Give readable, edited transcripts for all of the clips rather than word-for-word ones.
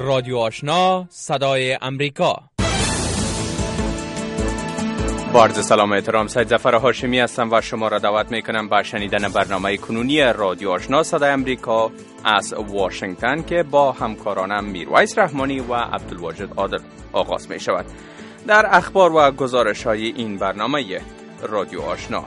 رادیو آشنا صدای امریکا. با عرض سلام و احترام، سید ظفر هاشمی هستم و شما را دعوت میکنم به شنیدن برنامه کنونی رادیو آشنا صدای امریکا از واشنگتن که با همکارانم میرویس رحمانی و عبدالواجد عادل آغاز می شود. در اخبار و گزارش‌های این برنامه رادیو آشنا،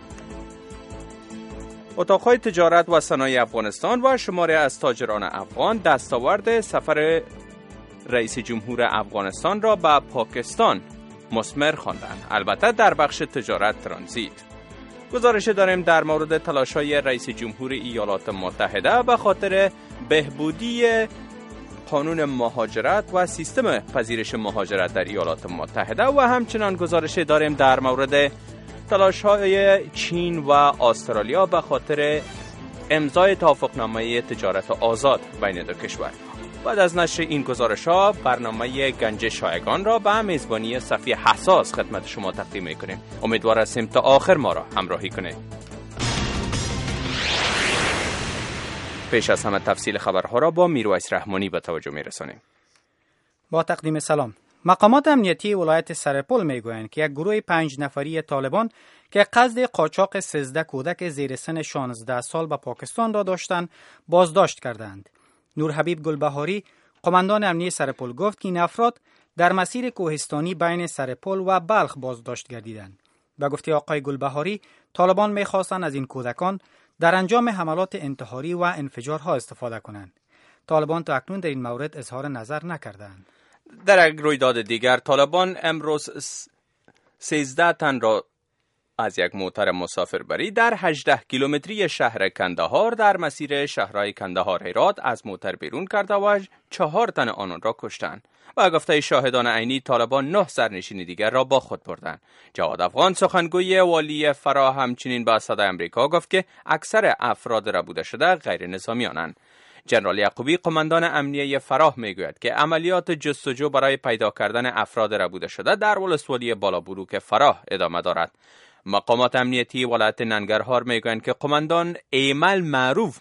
اتاق‌های تجارت و صنایع افغانستان و شماری از تاجران افغان دستاورد سفر رئیس جمهور افغانستان را به پاکستان مثمر خواندند، البته در بخش تجارت ترانزیت. گزارش داریم در مورد تلاش‌های رئیس جمهور ایالات متحده به خاطر بهبودی قانون مهاجرت و سیستم پذیرش مهاجرت در ایالات متحده و همچنان گزارش داریم در مورد تلاش‌های چین و استرالیا به خاطر امضای توافقنامه تجارت آزاد بین دو کشور. بعد از نشر این گزارش‌ها برنامه گنج شایگان را به میزبانی صفی حساس خدمت شما تقدیم می‌کنیم. امیدوار هستیم تا آخر ما را همراهی کنید. پیش از همه تفصیل خبرها را با میرویس رحمانی به توجه می‌رسانیم. با تقدیم سلام. مقامات امنیتی ولایت سرپل میگویند که یک گروه 5 نفری طالبان که قصد قاچاق 13 کودک زیر سن 16 سال به پاکستان را داشتند بازداشت کردند. نورحبیب گلبهاری، قماندان امنیتی سرپل، گفت که این افراد در مسیر کوهستانی بین سرپل و بلخ بازداشت گردیدند. به گفته آقای گلبهاری، طالبان می‌خواستند از این کودکان در انجام حملات انتحاری و انفجارها استفاده کنند. طالبان تا اکنون در این مورد اظهار نظر نکردند. در یک رویداد دیگر، طالبان امروز 13 تن را از یک موتر مسافربری در 18 کیلومتری شهر کندهار در مسیر شهرهای کندهار هرات از موتر بیرون کرده و 4 تن آنان را کشتند. و گفته شاهدان عینی، طالبان 9 سرنشین دیگر را با خود بردند. جواد افغان، سخنگوی والی فراه، همچنین به صدای امریکا گفت که اکثر افراد ربوده شده غیر نظامیانند. جنرال یعقوبی، قماندان امنیه فراه، میگوید که عملیات جستجو برای پیدا کردن افراد ربوده شده در ولسوالی بالابروک فراه ادامه دارد. مقامات امنیتی ولایت ننگرهار میگویند که قماندان ایمل معروف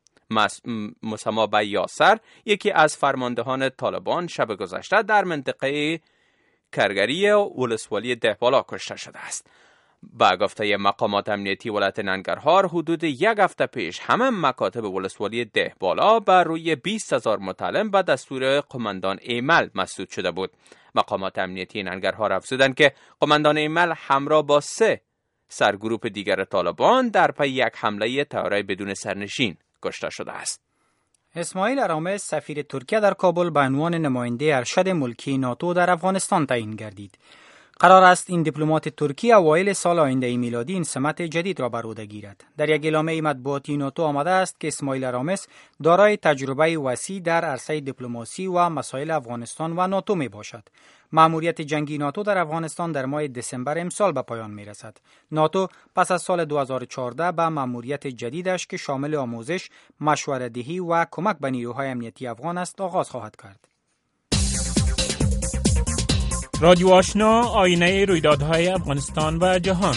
مسما به یاسر، یکی از فرماندهان طالبان، شب گذشته در منطقه کرگری ولسوالی دهبالا کشته شده است. با گفته مقامات امنیتی ولایت ننگرهار، حدود 1 هفته پیش همه مکاتب ولسوالی دهبالا بر روی 20,000 متعلم به دستور قماندان ایمل مسدود شده بود. مقامات امنیتی ننگرهار افزودند که قماندان ایمل همراه با 3 سرگروپ دیگر طالبان در پی یک حمله طیاره بدون سرنشین کشته شده است. اسماعیل رامز، سفیر ترکیه در کابل، به عنوان نماینده ارشد ملکی ناتو در افغانستان تعیین گردید. قرار است این دیپلمات ترکی اوایل سال آینده میلادی این سمت جدید را بر عهده گیرد. در یک اعلامیه مطبوعاتی ناتو آمده است که اسماعیل رامز دارای تجربه وسیع در عرصه دیپلماسی و مسائل افغانستان و ناتو می باشد. مأموریت جنگی ناتو در افغانستان در ماه دسامبر امسال به پایان می رسد. ناتو پس از سال 2014 به مأموریت جدیدش که شامل آموزش، مشوره‌دهی و کمک به نیروهای امنیتی افغان است آغاز خواهد کرد. رادیو آشنا، آینه رویدادهای افغانستان و جهان.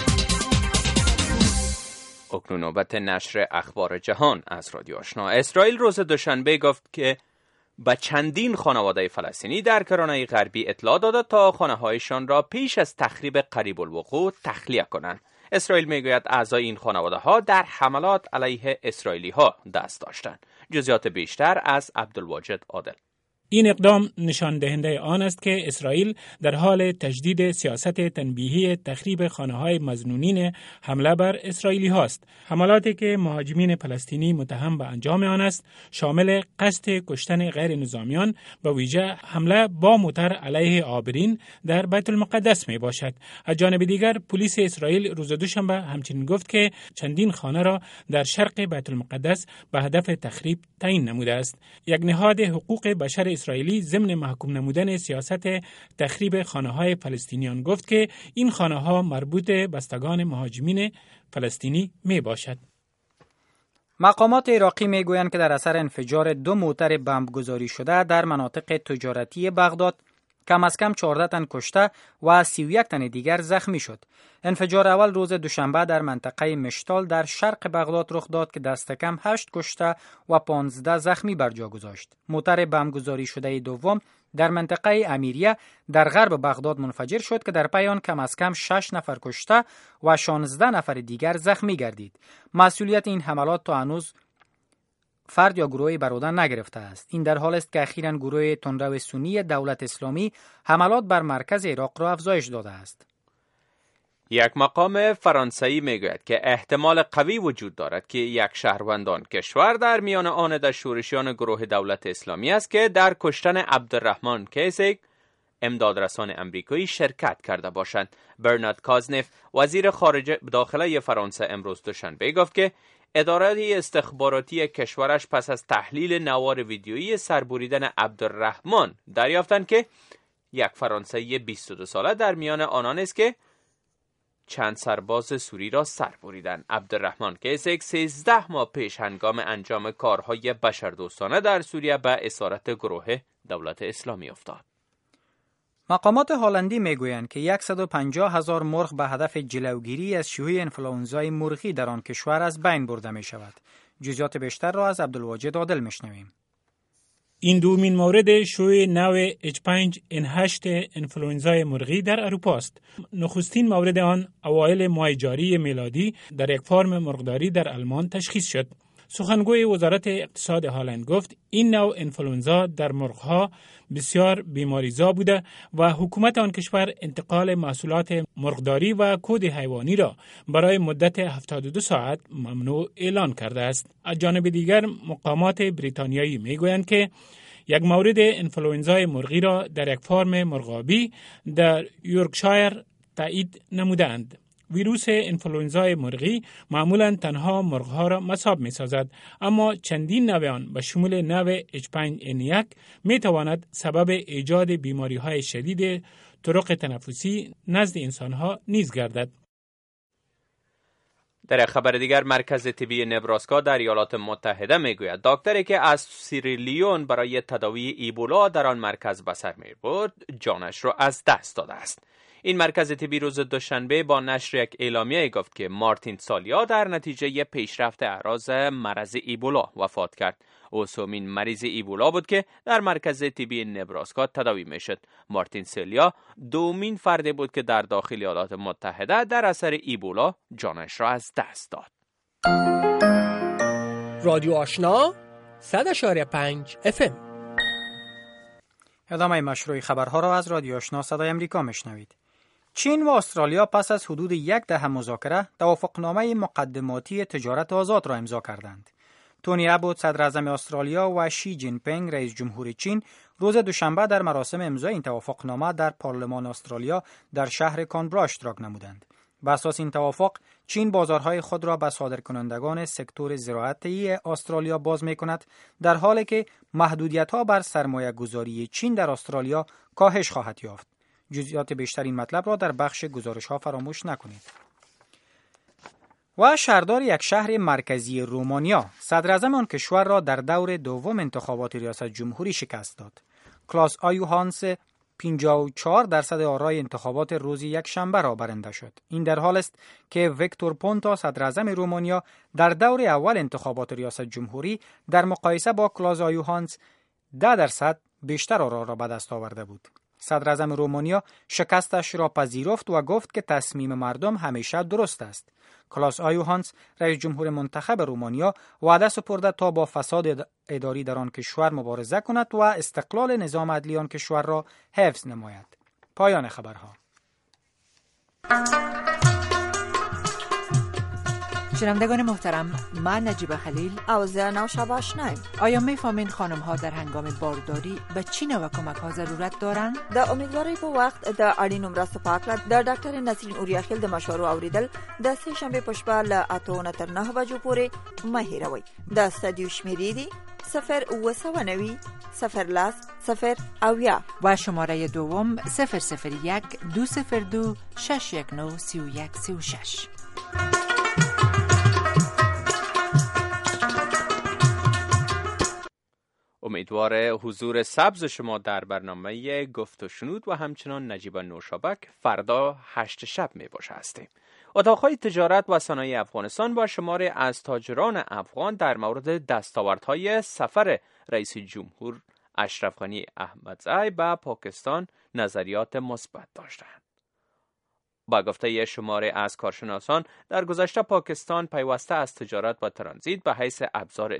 اکنون نوبت نشر اخبار جهان از رادیو آشنا. اسرائیل روز دوشنبه گفت که به چندین خانواده فلسطینی در کرانه غربی اطلاع داده تا خانه‌هایشان را پیش از تخریب قریب الوقوع تخلیه کنند. اسرائیل میگوید اعضای این خانواده‌ها در حملات علیه اسرائیلی‌ها دست داشتند. جزئیات بیشتر از عبدالواجد عادل. این اقدام نشان دهنده آن است که اسرائیل در حال تجدید سیاست تنبیهی تخریب خانه‌های مظنونین حمله بر اسرائیلی هاست. حملاتی که مهاجمین فلسطینی متهم به انجام آن است شامل قصد کشتن غیر نظامیان، به ویژه حمله با موتر علیه عابرین در بیت المقدس می باشد. از جانب دیگر پلیس اسرائیل روز دوشنبه همچنین گفت که چندین خانه را در شرق بیت المقدس به هدف تخریب تعیین نموده است. یک نهاد حقوق بشر اسرائیلی ضمن محکوم نمودن سیاست تخریب خانه‌های فلسطینیان گفت که این خانه‌ها مربوط به بستگان مهاجمین فلسطینی می باشد. مقامات عراقی میگویند که در اثر انفجار 2 موتر بمبگذاری شده در مناطق تجارتی بغداد کم از کم 14 تن کشته و 31 تن دیگر زخمی شد. انفجار اول روز دوشنبه در منطقه مشتال در شرق بغداد رخ داد که دست کم 8 کشته و 15 زخمی بر جا گذاشت. موتر بمبگذاری شده دوم در منطقه امیریه در غرب بغداد منفجر شد که در پی آن کم از کم 6 نفر کشته و 16 نفر دیگر زخمی گردید. مسئولیت این حملات تا هنوز فرد یا گروهی بر عهده نگرفته است. این در حال است که اخیراً گروه تندرو سنی دولت اسلامی حملات بر مرکز عراق را افزایش داده است. یک مقام فرانسوی میگوید که احتمال قوی وجود دارد که یک شهروندان کشور در میان آن در شورشیان گروه دولت اسلامی است که در کشتن عبدالرحمن کیسیک امدادرسان امریکایی شرکت کرده باشند. برنارد کازنف وزیر خارجه داخله فرانسه امروز دوشنبه گفت که اداره استخباراتی کشورش پس از تحلیل نوار ویدیویی سربریدن عبدالرحمن دریافتند که یک فرانسوی 22 ساله در میان آنان است که چند سرباز سوری را سر بریدند. عبدالرحمن کیسیک 13 ماه پیش هنگام انجام کارهای بشردوستانه در سوریه به اسارت گروه دولت اسلامی افتاد. مقامات هلندی میگویند که 150,000 مرغ به هدف جلوگیری از شیوع انفلوئنزای مرغی در آن کشور از بین برده می شود. جزئیات بیشتر را از عبدالواجد عادل میشنویم. این دومین مورد شیوع نوع H5N8 انفلوئنزای مرغی در اروپا است. نخستین مورد آن اوایل ماه جاری میلادی در یک فارم مرغداری در آلمان تشخیص شد. سخنگوی وزارت اقتصاد هلند گفت این نوع انفلوئنزا در مرغها بسیار بیماریزا بوده و حکومت آن کشور انتقال محصولات مرغداری و کود حیوانی را برای مدت 72 ساعت ممنوع اعلان کرده است. از جانب دیگر مقامات بریتانیایی میگویند که یک مورد انفلوئنزای مرغی را در یک فارم مرغابی در یورکشایر تایید نمودند. ویروس انفلوئنزای مرغی معمولاً تنها مرغها را مصاب می‌سازد، اما چندین نوع آن به شمول نوع H5N1 می‌تواند سبب ایجاد بیماری‌های شدید طرق تنفسی نزد انسان‌ها نیز گردد. در خبر دیگر مرکز طبی نبراسکا در ایالات متحده میگوید دکتری که از سیریلیون برای تداوی ایبولا در آن مرکز به سر می‌برد جانش را از دست داده است. این مرکز طبی روز دوشنبه با نشر یک اعلامیه گفت که مارتین سالیا در نتیجه پیشرفت اعراض مرض ایبولا وفات کرد. او سومین مریض ایبولا بود که در مرکز طبی نبراسکا تداوی میشد. مارتین سالیا دومین فردی بود که در داخل ایالات متحده در اثر ایبولا جانش را از دست داد. رادیو آشنا 100.5 FM. ادامه مشروع خبرها را از رادیو آشنا صدای امریکا میشنوید. چین و استرالیا پس از حدود 10 دهه مذاکره توافقنامه مقدماتی تجارت آزاد را امضا کردند. تونی ابوت صدر اعظم استرالیا و شی جین پینگ رئیس جمهور چین روز دوشنبه در مراسم امضای این توافقنامه در پارلمان استرالیا در شهر کانبرا اشتراک نمودند. بر اساس این توافق چین بازارهای خود را به صادرکنندگان سکتور زراعتی استرالیا باز می‌کند، در حالی که محدودیت‌ها بر سرمایه‌گذاری چین در استرالیا کاهش خواهد یافت. جزئیات بیشتر این مطلب را در بخش گزارش‌ها فراموش نکنید. و شهردار یک شهر مرکزی رومانیا صدر اعظم آن کشور را در دور دوم انتخابات ریاست جمهوری شکست داد. کلاس آیوهانس 54% آرای انتخابات روز یک شنبه را برنده شد. این در حال است که ویکتور پونتا صدر اعظم رومانیا در دور اول انتخابات ریاست جمهوری در مقایسه با کلاس آیوهانس 10% بیشتر آرا را به دست آورده بود. صدر اعظم رومانیا شکستش را پذیرفت و گفت که تصمیم مردم همیشه درست است. کلاس آیوهانس رئیس جمهور منتخب رومانیا وعده سپرده تا با فساد اداری در آن کشور مبارزه کند و استقلال نظام عدلی آن کشور را حفظ نماید. پایان خبرها. شنوندگان محترم، من نجیب خلیل او زه نوشابه آشنایم. آیا می‌فهمین خانم ها در هنگام بارداری به چی نوع کمک ها ضرورت دارند؟ د امیدواری په وخت د اړینو مرستو په هکله د ډاکټر نسرین اوریاخیل د مشورو اوریدل د سه شنبه په شپه له 8 تر 9 بجو پورې مه هیروئ. د استدیو شمیرې دي 0 0 0 اویا و شماره دوم 001 202 619 3136. امیدوار حضور سبز شما در برنامه گفت و شنود و همچنان نجیب نوشابک فردا 8 شب می باشه هستیم. اتاقهای تجارت و صنایع افغانستان با شماری از تاجران افغان در مورد دستاوردهای سفر رئیس جمهور اشرف غنی احمدزی به پاکستان نظریات مثبت داشتند. با گفته شماری از کارشناسان در گذشته پاکستان پیوسته از تجارت و ترانزیت به حیث ابزار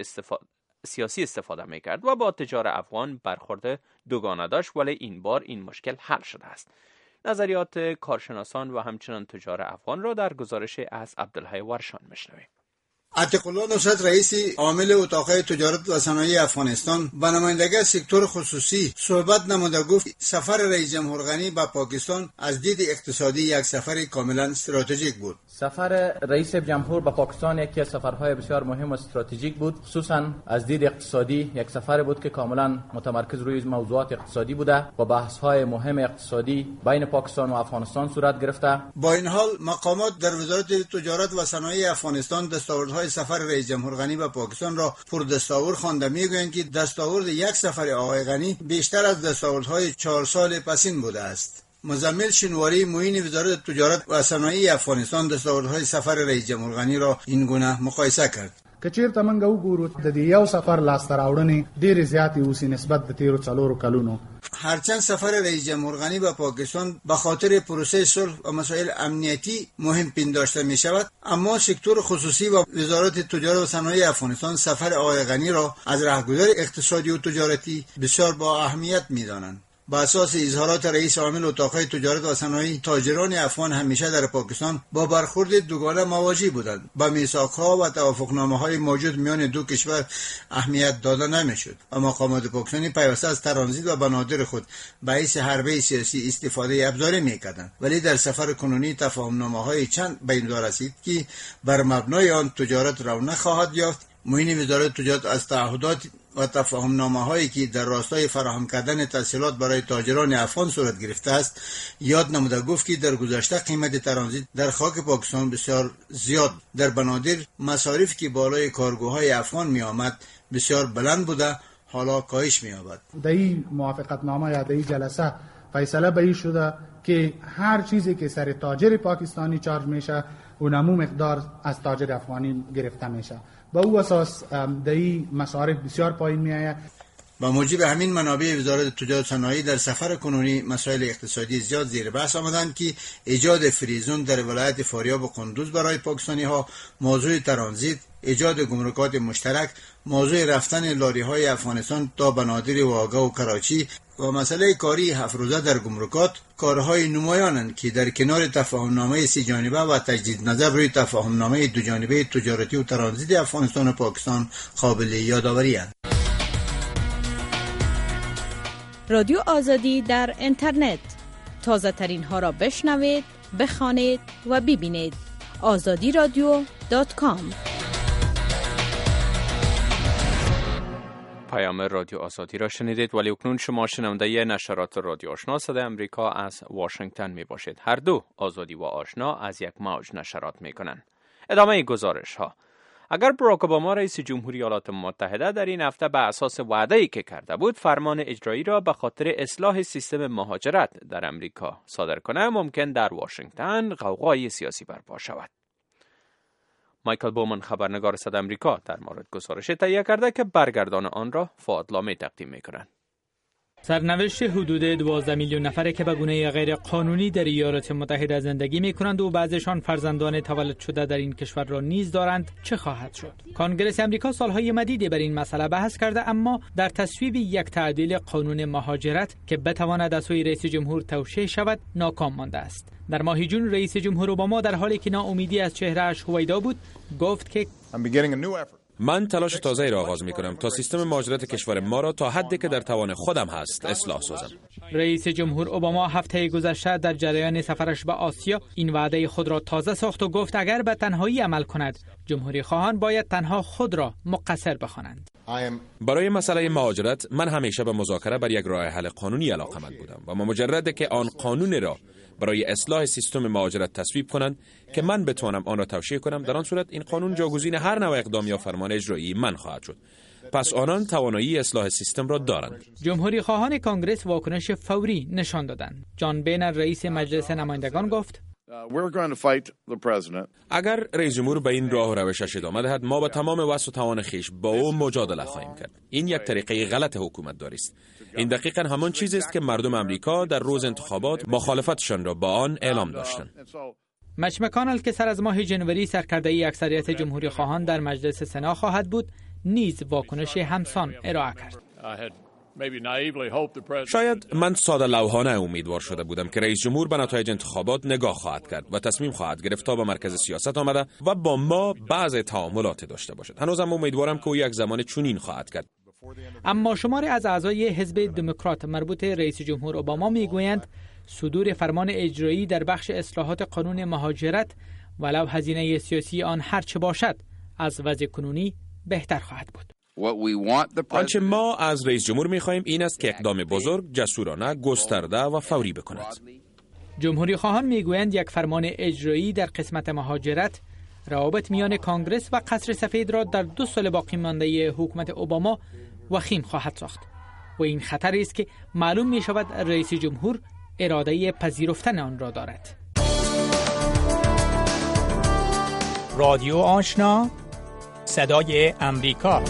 سیاسی استفاده میکرد و با تجار افغان برخورد دوگانه داشت، ولی این بار این مشکل حل شده است. نظریات کارشناسان و همچنان تجار افغان را در گزارش از عبدالحی ورشان میشنویم. عتیق الله نصرت رئیس عامل اتاقهای تجارت و صنایع افغانستان با نمایندگی سکتور خصوصی صحبت نموده گفت سفر رئیس جمهور غنی به پاکستان از دید اقتصادی یک سفر کاملا استراتژیک بود. سفر رئیس جمهور به پاکستان یکی از سفرهای بسیار مهم و استراتژیک بود، خصوصا از دید اقتصادی یک سفر بود که کاملا متمرکز روی موضوعات اقتصادی بوده و بحث‌های مهم اقتصادی بین پاکستان و افغانستان صورت گرفته. با این حال مقامات در وزارت تجارت و صنایع افغانستان دستاوردهای سفر رئیس جمهور غنی به پاکستان را پردستاور خوانده، میگویند که دستاورد یک سفر آقای غنی بیشتر از دستاوردهای 4 سال پسین بوده است. مزمل شنواری معین وزارت تجارت و صنایع افغانستان دستاوردهای سفر رئیس جمهور غنی را این گونه مقایسه کرد. کچیرته موږ وګورو د یو سفر لاسته راوړنې ډېرې زیاتې اوسې نسبت د تیرو 4 کلونو. هرچند سفر رئیس جمهور غنی به پاکستان به خاطر پروسه صلح و مسائل امنیتی مهم پنداشته می شود، اما سکتور خصوصی و وزارت تجارت و صنایع افغانستان سفر آقای غنی را از راهگذار اقتصادی و تجارتی بسیار با اهمیت می دانند. با اساس اظهارات رئیس عامل اتاقهای تجارت و صنایع، تاجران افغان همیشه در پاکستان با برخورد دوگانه مواجه بودند. با میثاق‌ها و توافقنامه‌های موجود میان دو کشور اهمیت داده نمی‌شد و مقامات پاکستانی پیوسته از ترانزیت و بنادر خود به حیث حربه سیاسی استفاده ابزاری می‌کردند، ولی در سفر کنونی تفاهم‌نامه‌های چند به امضا رسید که بر مبنای آن تجارت رونق خواهد یافت. معین وزارت تجارت از تعهدات و تفاهم‌نامه‌هایی که در راستای فراهم کردن تسهیلات برای تاجران افغان صورت گرفته است یاد نموده گفت که در گذشته قیمت ترانزیت در خاک پاکستان بسیار زیاد، در بنادر مصارفی که بالای کارگوهای افغان می آمد بسیار بلند بوده، حالا کاهش می یابد. در این موافقتنامه یا در این جلسه فیصله به این شده که هر چیزی که سر تاجر پاکستانی چارج میشه اونمو مقدار از تاجر افغانی گرفته میشه. با او اساس در این مصارف بسیار پایین میآید. با موجب همین منابع وزارت تجارت و صنایع در سفر کنونی مسائل اقتصادی زیاد زیر بحث آمدند که ایجاد فریزون در ولایت فاریاب و قندوز برای پاکستانی ها، موضوع ترانزیت، ایجاد گمرکات مشترک، موضوع رفتن لاری های افغانستان تا بنادر واگا و کراچی و مسئله کاری 7 روزه در گمرکات کارهای نمایانند که در کنار تفاهمنامه 3 جانبه و تجدید نظر روی تفاهمنامه 2 جانبه تجارتی و ترانزیت افغانستان و پاکستان قابل یادآوری است. رادیو آزادی در اینترنت، تازه ترین ها را بشنوید، بخوانید و ببینید. azadiradio.com. پیام رادیو آزادی را شنیدید، ولی اکنون شما شنونده نشرات رادیو آشنا صدای امریکا از واشنگتن می باشید. هر دو آزادی و آشنا از یک موج نشرات می کنند. ادامه گزارش ها. اگر باراک اوباما رئیس جمهوری ایالات متحده در این هفته به اساس وعده‌ای که کرده بود فرمان اجرایی را به خاطر اصلاح سیستم مهاجرت در امریکا صادر کنه، ممکن در واشنگتن غوغای سیاسی برپا شود. مایکل بومن خبرنگار صدای امریکا در مورد گزارش تهیه کرده که برگردان آن را فؤاد لامی تقدیم می‌کنند. سرنوشت حدود 12 میلیون نفر که به گونه غیر قانونی در ایالات متحده زندگی می‌کنند و بعضیشان فرزندان تولد شده در این کشور را نیز دارند چه خواهد شد؟ کانگرس امریکا سالهای مدیدی بر این مسئله بحث کرده، اما در تصویب یک تعدیل قانون مهاجرت که بتواند از سوی رئیس جمهور توشیح شود ناکام مانده است. در ماه جون رئیس جمهور اوباما در حالی که ناامیدی از چهره‌اش هویدا بود گفت که من تلاش تازه‌ای را آغاز می‌کنم تا سیستم مهاجرت کشور ما را تا حدی که در توان خودم هست اصلاح سازم. رئیس جمهور اوباما هفته گذشته در جریان سفرش به آسیا این وعده خود را تازه ساخت و گفت اگر به تنهایی عمل کند جمهوری خواهان باید تنها خود را مقصر بخوانند. برای مسئله مهاجرت من همیشه به مذاکره بر یک راه حل قانونی علاقه‌مند بودم و مجرد که آن قانون را برای اصلاح سیستم مهاجرت تصویب کنند که من بتوانم آن را توشیح کنم، در آن صورت این قانون جاگزین هر نوع اقدام یا فرمان اجرایی من خواهد شد. پس آنان توانایی اصلاح سیستم را دارند. جمهوری خواهان کانگرس واکنش فوری نشان دادند. جان بینر رئیس مجلس نمایندگان گفت اگر رئیس جمهور به این راه و روشش ادامه دهد، ما با تمام وس و توان خیش با او مجادله خواهیم کرد. این یک طریقه غلط حکومتداری است. این دقیقاً همان چیزی است که مردم امریکا در روز انتخابات مخالفتشان را با آن اعلام داشتند. مچ مکانل که سر از ماه جنوری سرکرده اکثریت جمهوری خواهان در مجلس سنا خواهد بود، نیز واکنش همسان ارائه کرد. شاید من ساده لوحانه امیدوار شده بودم که رئیس جمهور به نتایج انتخابات نگاه خواهد کرد و تصمیم خواهد گرفت تا به مرکز سیاست آمده و با ما بعض تعاملات داشته باشد. هنوزم امیدوارم که او یک زمان چنین خواهد کرد. اما شماری از اعضای حزب دموکرات مربوط رئیس جمهور اوباما میگویند صدور فرمان اجرایی در بخش اصلاحات قانون مهاجرت ولو هزینه سیاسی آن هر چه باشد از وضع کنونی بهتر خواهد بود. آنچه ما از رئیس جمهور می‌خواهیم این است که اقدام بزرگ، جسورانه، گسترده و فوری بکند. جمهوری خواهان میگویند یک فرمان اجرایی در قسمت مهاجرت روابط میان کانگرس و قصر سفید را در 2 سال باقی مانده حکومت اوباما وخیم خواهد ساخت و این خطری است که معلوم می شود رئیس جمهور اراده پذیرفتن آن را دارد. رادیو آشنا، صدای امریکا.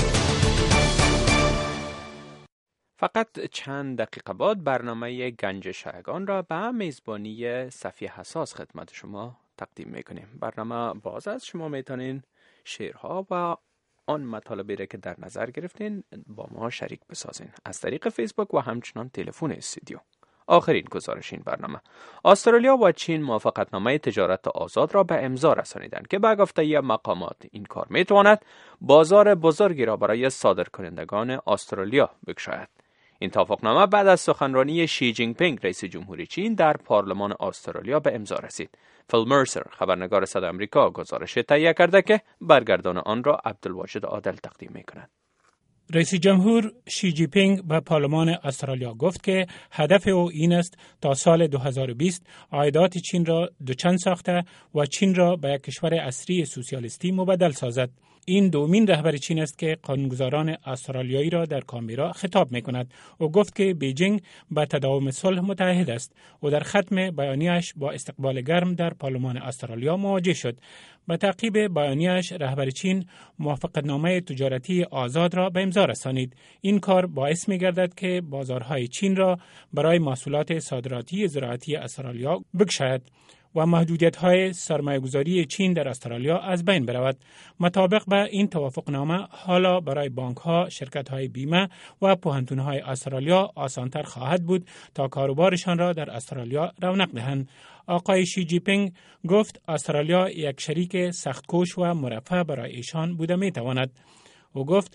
فقط چند دقیقه بعد برنامه گنج شایگان را به میزبانی صفی حساس خدمت شما تقدیم میکنیم. برنامه باز است، شما میتونین شعرها و آن مطالبی را که در نظر گرفتین با ما شریک بسازین از طریق فیسبوک و همچنان تلفن استودیو. آخرین گزارش این برنامه: استرالیا و چین موافقتنامه تجارت آزاد را به امضا رسانیدند که به گفته مقامات این کار میتواند بازار بزرگی را برای صادرکنندگان استرالیا بگشاید. این توافقنامه بعد از سخنرانی شی جین پینگ رئیس جمهوری چین در پارلمان استرالیا به امضا رسید. فیل مرسر خبرنگار صدای آمریکا گزارش تهیه کرده که برگردان آن را عبدالواجد عادل تقدیم می‌کند. رئیس جمهور شی جین پینگ به پارلمان استرالیا گفت که هدف او این است تا سال 2020 عایدات چین را دوچند ساخته و چین را به یک کشور عصری سوسیالیستی مبدل سازد. این دومین رهبر چین است که قانونگذاران استرالیایی را در کانبرا خطاب می‌کند. او گفت که بیجینگ به تداوم صلح متعهد است و در ختم بیانیه‌اش با استقبال گرم در پارلمان استرالیا مواجه شد. به تعقیب بیانیه‌اش رهبر چین موافقتنامه تجارتی آزاد را به امضا رسانید. این کار باعث می‌گردد که بازارهای چین را برای محصولات صادراتی زراعتی استرالیا بگشاید و محدودیت‌های سرمایه‌گذاری چین در استرالیا از بین برود. مطابق به این توافقنامه حالا برای بانک‌ها، شرکت‌های بیمه و پوهنتون‌های استرالیا آسان‌تر خواهد بود تا کاروبارشان را در استرالیا رونق دهند. آقای شی جین پینگ گفت استرالیا یک شریک سخت‌کوش و مرفه برای ایشان بوده می‌تواند. او گفت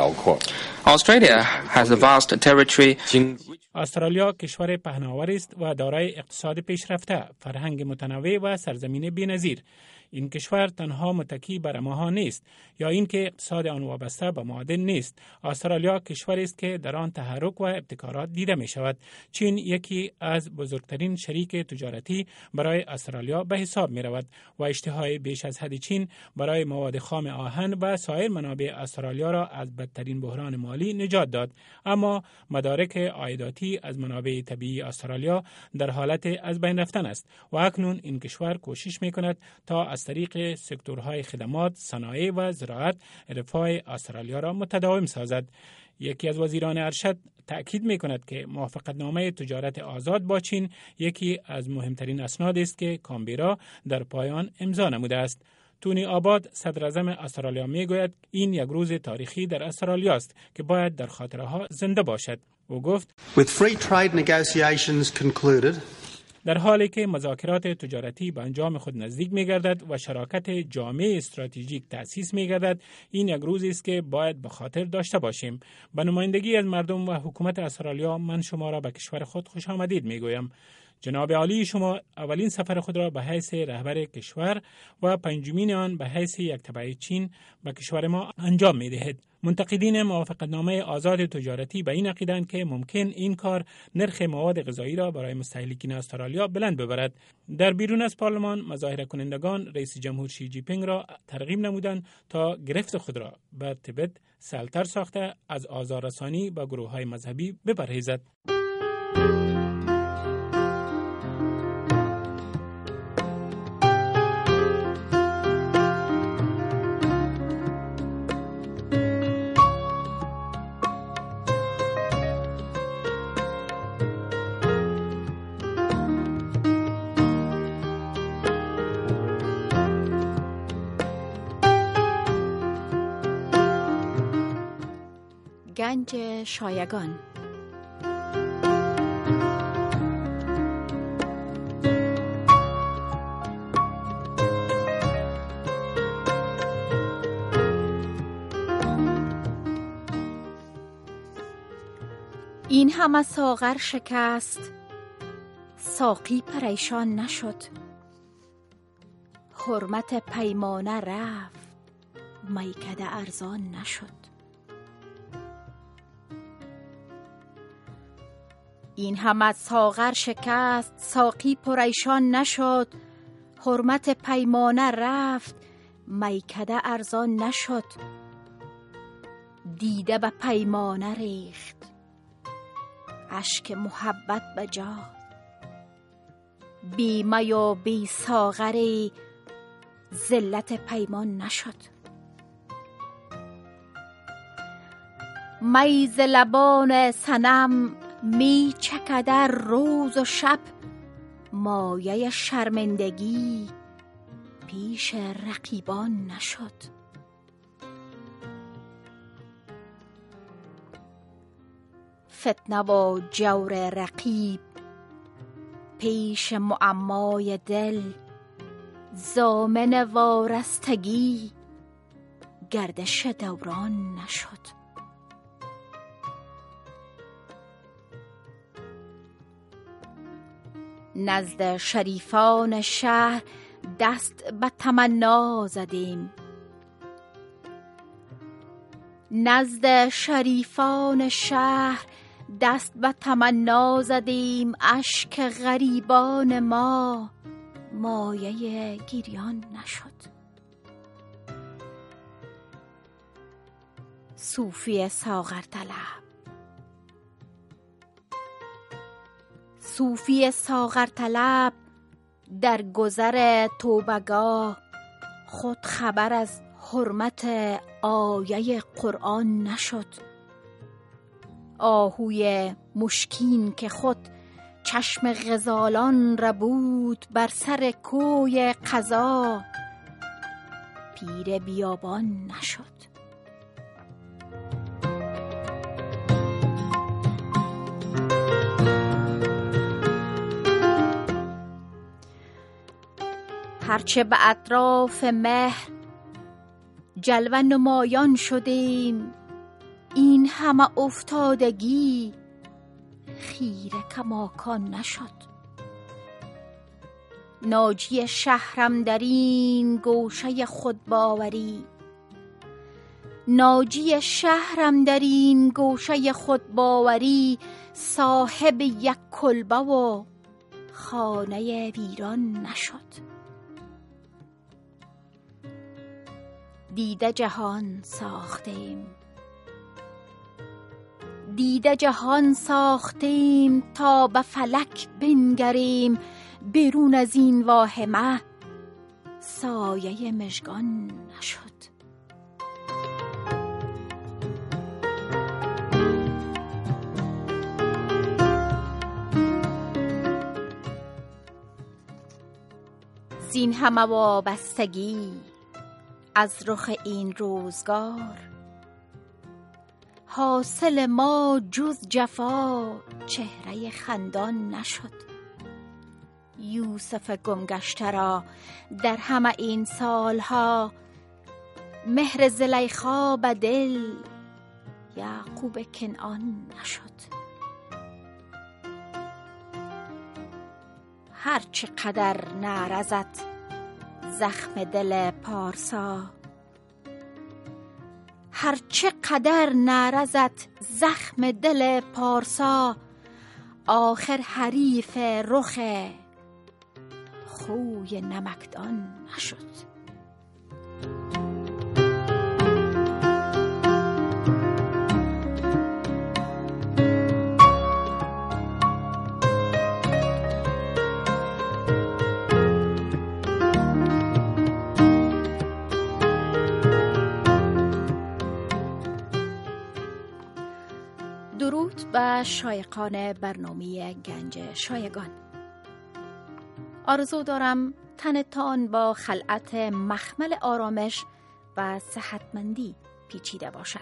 استرالیا کشور پهناور است و دارای اقتصاد پیشرفته، فرهنگ متنوع و سرزمین بی‌نظیر. این کشور تنها متکی بر ماها نیست یا اینکه اقتصاد آن وابسته به معادن نیست. استرالیا کشوری است که در آن تحرک و ابتکارات دیده می شود. چین یکی از بزرگترین شریک تجارتی برای استرالیا به حساب می رود و اشتهای بیش از حد چین برای مواد خام آهن و سایر منابع استرالیا را از بدترین بحران مالی نجات داد. اما مدارک عایداتی از منابع طبیعی استرالیا در حالت از بین رفتن است و اکنون این کشور کوشش می کند تا از طریق سکتورهای خدمات، صنایع و زراعت رفاه استرالیا را متداوم سازد. یکی از وزیران ارشد تأکید می کند که موافقتنامه تجارت آزاد با چین یکی از مهمترین اسناد است که کانبرا در پایان امضا نموده است. تونی آباد صدر اعظم استرالیا می گوید این یک روز تاریخی در استرالیا است که باید در خاطره ها زنده باشد. او گفت With free trade negotiations concluded, در حالی که مذاکرات تجارتی به انجام خود نزدیک می‌گردد و شراکت جامع استراتژیک تأسیس می‌گردد، این یک روزی است که باید به خاطر داشته باشیم. به نمایندگی از مردم و حکومت استرالیا من شما را به کشور خود خوش آمدید می‌گویم. جناب عالی شما اولین سفر خود را به حیث رهبر کشور و پنجمین آن به حیث یک تبع چین به کشور ما انجام می دهید. منتقدین موافقتنامه آزاد تجارتی به این عقیدند که ممکن این کار نرخ مواد غذایی را برای مستهلکین استرالیا بلند ببرد. در بیرون از پارلمان مظاهره کنندگان رئیس جمهور شی جی پینگ را ترغیب نمودند تا گرفت خود را به تبت سلطر ساخته از آزاررسانی به گروه‌های مذهبی بپرهیزد. گنج شایگان. این همه ساغر شکست، ساقی پریشان نشد. حرمت پیمانه رفت، میکده ارزان نشد. این همه ساغر شکست، ساقی پریشان نشد. حرمت پیمانه رفت، میکده ارزان نشد. دیده به پیمانه ریخت، اشک محبت به جا. بی می و بی ساغری ذلت پیمان نشد. می ز لبان صنم می چکد روز و شب. مایه شرمندگی پیش رقیبان نشد. فتنه و جور رقیب پیش معمای دل. ضامن وارستگی گردش دوران نشد. نزد شریفان شهر دست به تمنا زدیم. نزد شریفان شهر دست به تمنا زدیم. اشک غریبان ما مایه گریان نشد. صوفی ساغر طلب، صوفی ساغر طلب در گذر توبگاه خود خبر از حرمت آیه قرآن نشد. آهوی مشکین که خود چشم غزالان ربود بر سر کوی قضا پیر بیابان نشد. هرچه به اطراف مهر جلوه نمایان شدیم. این همه افتادگی خیره کماکان نشد. ناجی شهرم در این گوشه خود باوری. ناجی شهرم در این گوشه خود باوری. صاحب یک کلبه و خانه ویران نشد. دیده جهان ساختیم، دیده جهان ساختیم تا به فلک بنگریم. بیرون از این واهمه سایه مژگان نشد. زین همه وابستگی از رخ این روزگار. حاصل ما جز جفا چهره خندان نشد. یوسف گمگشته را در همه این سالها مهر زلیخا به دل یعقوب کنعان نشد. هر چقدر نرزد زخم دل پارسا، هر چقدر نرزد زخم دل پارسا، آخر حریف رخ خوی نمکدان نشد. درود به شایقان برنامه گنج شایگان. آرزو دارم تنتان با خلعت مخمل آرامش و صحتمندی پیچیده باشد.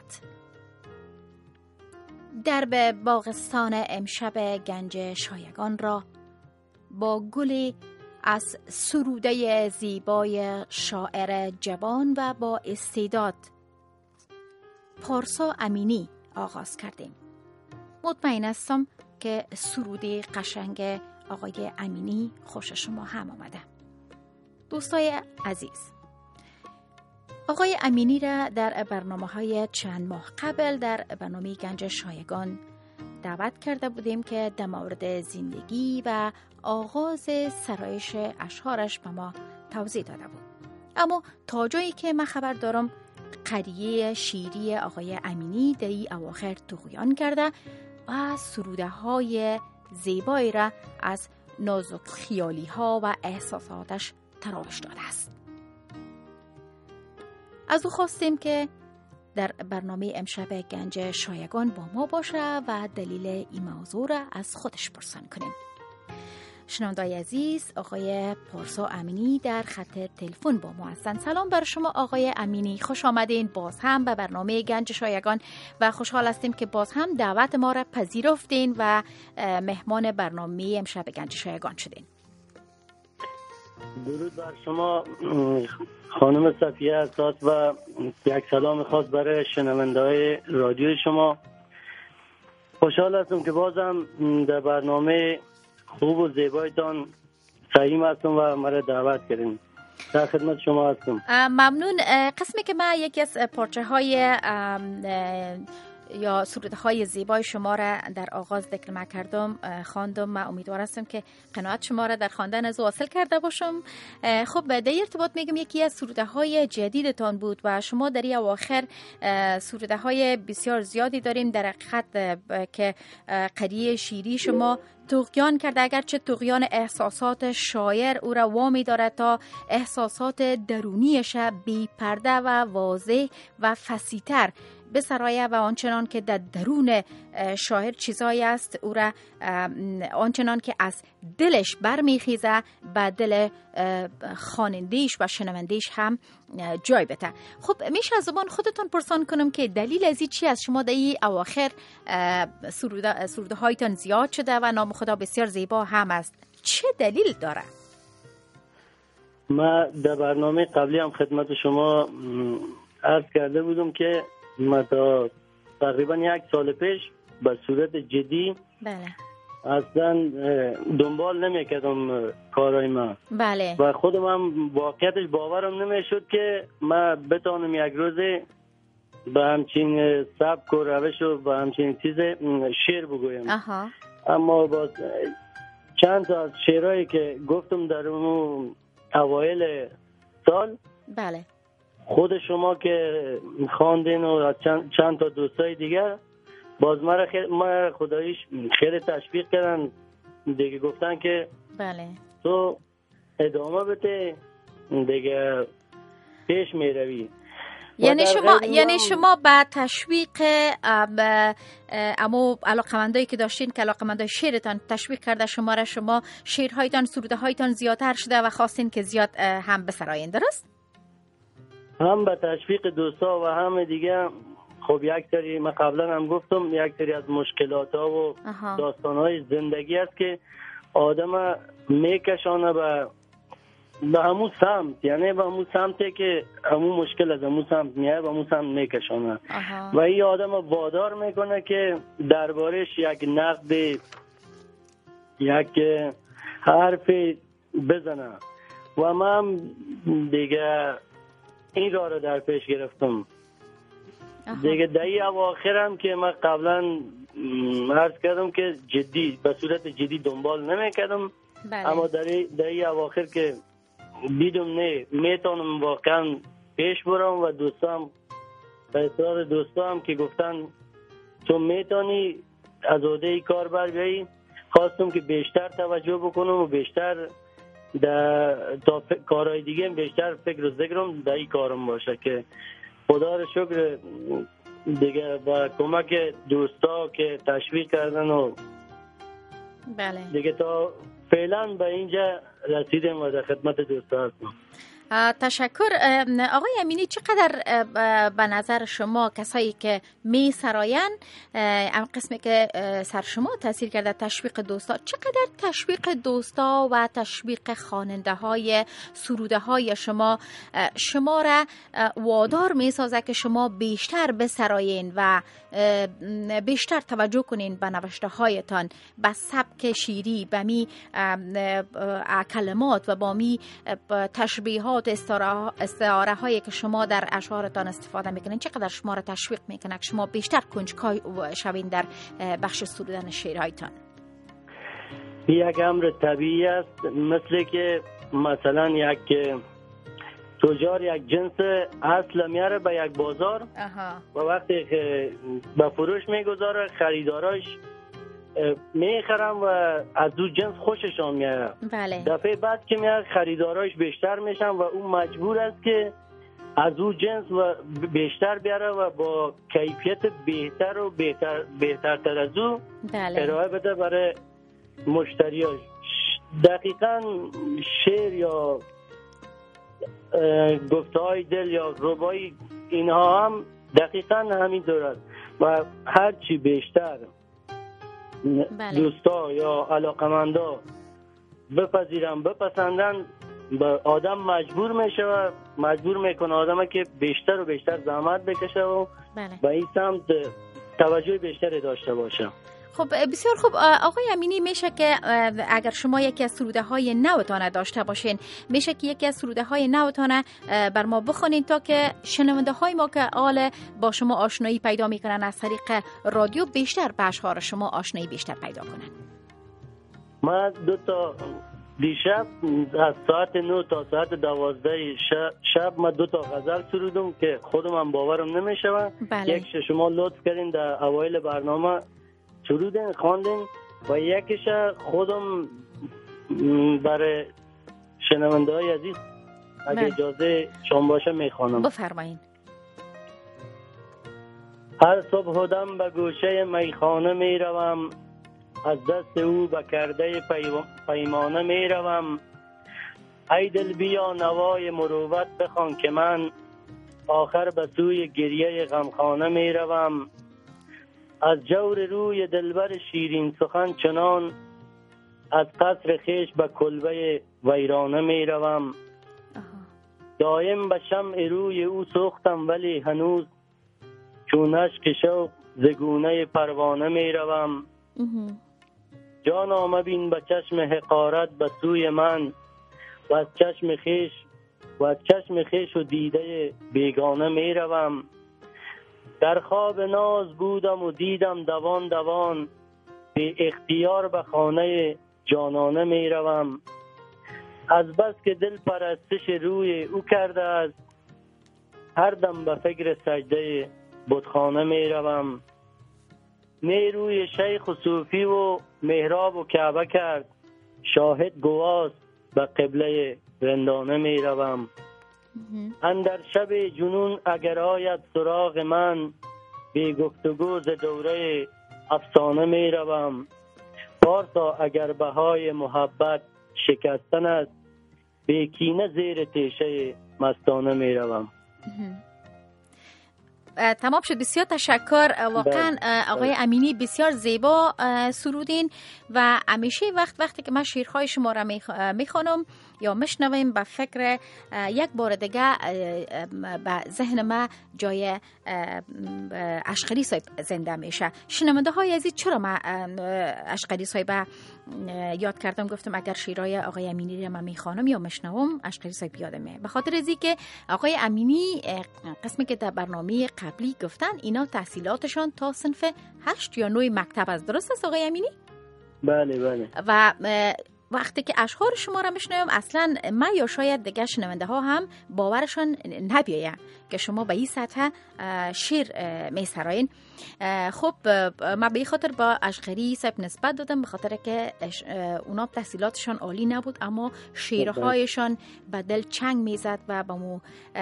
درب باغستان امشب گنج شایگان را با گلی از سروده زیبای شاعر جوان و با استعداد پارسا امینی آغاز کردیم. مطمئن هستم که سرودی قشنگ آقای امینی خوش شما هم آمده. دوستای عزیز، آقای امینی را در برنامه‌های چند ماه قبل در برنامه گنج شایگان دعوت کرده بودیم که در مورد زندگی و آغاز سرایش اشعارش به ما توضیح داده بود. اما تا جایی که من خبر دارم قریه شیری آقای امینی در این اواخر طغیان کرده و سروده های زیبایی را از نازک خیالی ها و احساساتش تراوش داده است. از او خواستیم که در برنامه امشب گنج شایگان با ما باشه و دلیل این موضوع را از خودش پرسان کنیم. شنونده‌های عزیز، آقای پارسا امینی در خط تلفن با ما هستند. سلام بر شما آقای امینی، خوش آمدین باز هم به برنامه گنج شایگان و خوشحال هستیم که باز هم دعوت ما را پذیرفتین و مهمان برنامه امشب گنج شایگان شدین. درود بر شما خانم صفیه اساس و یک سلام خاص برای شنونده‌های رادیو شما. خوشحال هستم که بازم در برنامه خوب و زیبایتان سعیم هستم و مرا دعوت کردین. در خدمت شما هستم. ممنون. قسمی که من یکی از پارچه های یا سروده های زیبای شما را در آغاز ذکر کردم خواندم. من امیدوار هستم که قناعت شما را در خواندن از حاصل کرده باشم. خب در ارتباط میگم یکی از سروده های جدیدتان بود و شما در این اواخر سروده های بسیار زیادی داریم در حقیقت که قریه شیری شما طغیان کرده، اگرچه طغیان احساسات شاعر او را وامی دارد تا احساسات درونیش بی پرده و واضح و فصیح‌تر بسرایه و آنچنان که در درون شاعر چیزایی است او را آنچنان که از دلش برمیخیزه به دل خواننده‌اش و شنونده‌اش هم جای بده. خب میشه از زبان خودتون پرسان کنم که دلیل از این چی است؟ شما در این اواخر سروده هایتان زیاد شده و نام خدا بسیار زیبا هم است. چه دلیل داره؟ من در برنامه قبلی هم خدمت شما عرض کرده بودم که من تا تقریبا 1 سال پیش به صورت جدی بله اصلا دنبال نمیکردم کارهای من. بله. و خودم هم واقعیتش باورم نمیشد که من بتونم یک روز به همچین سبک و روش و به همچین چیز شعر بگویم. اما با چند تا از شعرهایی که گفتم در اون اوایل سال، بله، خود شما که خواندین و چند تا دوستای دیگر باز ما خداییش خیلی تشویق کردن دیگه، گفتن که بله تو ادامه بده دیگه پیش میروی. یعنی شما با تشویق اما علاقمندایی که داشتین که علاقمندای شعرتان تشویق کرده شما را، شما شعرهایتان سروده هایتان زیادتر شده و خواستین که زیاد هم بسرایین، درست؟ هم به تشویق دوستا و هم دیگه. خب یک سری من قبلا هم گفتم یک سری از مشکلات ها و داستان های زندگی است که آدم میکشانه به همون سمت، یعنی به همون سمتی که همون مشکل از همون سمت میاد و همون سمت میکشانه و این آدم وادار میکنه که دربارش یک نقد، یک حرف بزنه و من دیگه این راه رو در پیش گرفتم. دیگه دهی اواخرم که من قبلا عرض کردم که جدی به صورت جدی دنبال نمیکردم. اما دهی اواخر که دیدم نه میتونم واقعا پیش برم و دوستام به اصرار دوستام که گفتن تو میتونی از عهده کار بر بیایی، خواستم که بیشتر توجه بکنم و بیشتر تا کارهای دیگه بیشتر فکر و ذکرم در این کارم باشه که خدا رو شکر دیگه با کمک دوستا که تشویق کردن و دیگه تا فعلا به اینجا رسیدم و در خدمت دوستا هستم. تشکر. آقای امینی، چقدر به نظر شما کسایی که می سراین قسمی که سر شما تاثیر کرده تشویق دوستا، چقدر تشویق دوستا و تشویق خواننده های سروده های شما را وادار می سازه که شما بیشتر بسراین و بیشتر توجه کنین به نوشته هایتان، به سبک شیری، به می کلمات و با می تشبیهات استعاره هایی که شما در اشعارتان استفاده میکنین، چقدر شما را تشویق میکنه که شما بیشتر کنجکاو شوین در بخش سرودن شعرهایتان؟ یک امر طبیعی است، مثل که مثلا یک تجار یک جنس اصل میاره به یک بازار و وقتی که به فروش میگذاره خریداراش میخرم و از اون جنس خوششان میاد. دفعه بعد که میاد خریداراش بیشتر میشن و اون مجبور است که از اون جنس و بیشتر بیاره و با کیفیت بهتر و بهترتر از اون ارائه بده برای مشتریاش. دقیقاً شعر یا گفته های دل یا ربایی اینها هم دقیقاً همین دارد و هرچی بیشتر دوستا یا علاقمندا بپذیرن بپسندن به آدم مجبور میشه و مجبور میکنه آدم که بیشتر و بیشتر زحمت بکشه و به این سمت توجه بیشتری داشته باشه. خب بسیار خوب. آقای امینی، میشه که اگر شما یکی از سروده های نوتانه داشته باشین، میشه که یکی از سروده های نوتانه بر ما بخونین تا که شنونده های ما که آل با شما آشنایی پیدا میکنن از طریق رادیو بیشتر به اشعار شما آشنایی بیشتر پیدا کنن. من دو تا دیشب از ساعت 9 تا ساعت 12 شب من 2 تا غزل سرودم که خودم هم باورم نمیشه. یک شما لطف کردین در اوایل برنامه سرودن خواندن و یکیش خودم برای شنونده های عزیز اگه اجازه شما باشه میخوانم. بفرمایین. هر صبح و دم به گوشه میخانه میروم، از دست او به کرده پیمانه میروم. ای دل بیا نوای مروت بخوان که من آخر به سوی گریه غمخانه میروم. از جور روی دلبر شیرین سخن چنان از قصر خیش به کلبه ویرانه میروم. دایم به شمع روی او سوختم ولی هنوز چون اشک شوق زگونه پروانه میروم. جانا مبین به چشم حقارت به سوی من و از چشم خیش و دیده بیگانه میروم. در خواب ناز بودم و دیدم دوان دوان، به اختیار به خانه جانانه میروم. از بس که دل پرستش روی او کرده است، هر دم به فکر سجده بتخانه میروم. روی شیخ و صوفی و محراب و کعبه کرد، شاهد گواست به قبله رندانه میروم. اندر شب جنون اگر آید سراغ من، بی گفتگو ز دوره افسانه میروم. پارسا اگر بهای محبت شکستن است، بی کینه زیر تیشه مستانه میروم. تمام شد. بسیار تشکر. واقعا آقای امینی بسیار زیبا سرودین و همیشه وقتی که من شعرهای شما را میخوانم یا میشنویم به فکر یک بار دیگه به ذهن ما جای اشقری صاحب زنده میشه. شنونده های عزیز، چرا ما اشقری صاحب یاد کردم؟ گفتم اگر شیرای آقای امینی رو من میخوانم یا میشنوم اشقری صاحب یادمه، به خاطر ازی که آقای امینی قسمی که در برنامه قبلی گفتن اینا تحصیلاتشان تا صنف 8 یا 9 مکتب است. درست است آقای امینی؟ بله بله. و وقتی که اشعار شما را میشنویم اصلا ما یا شاید دیگه شنونده ها هم باورشان نبیایه که شما به این سطح شعر میسراین. خب ما به خاطر با اشقری صاحب نسبت دادم، به خاطر که اونا تحصیلاتشان عالی نبود اما شعرهایشان به دل چنگ میزد و با مو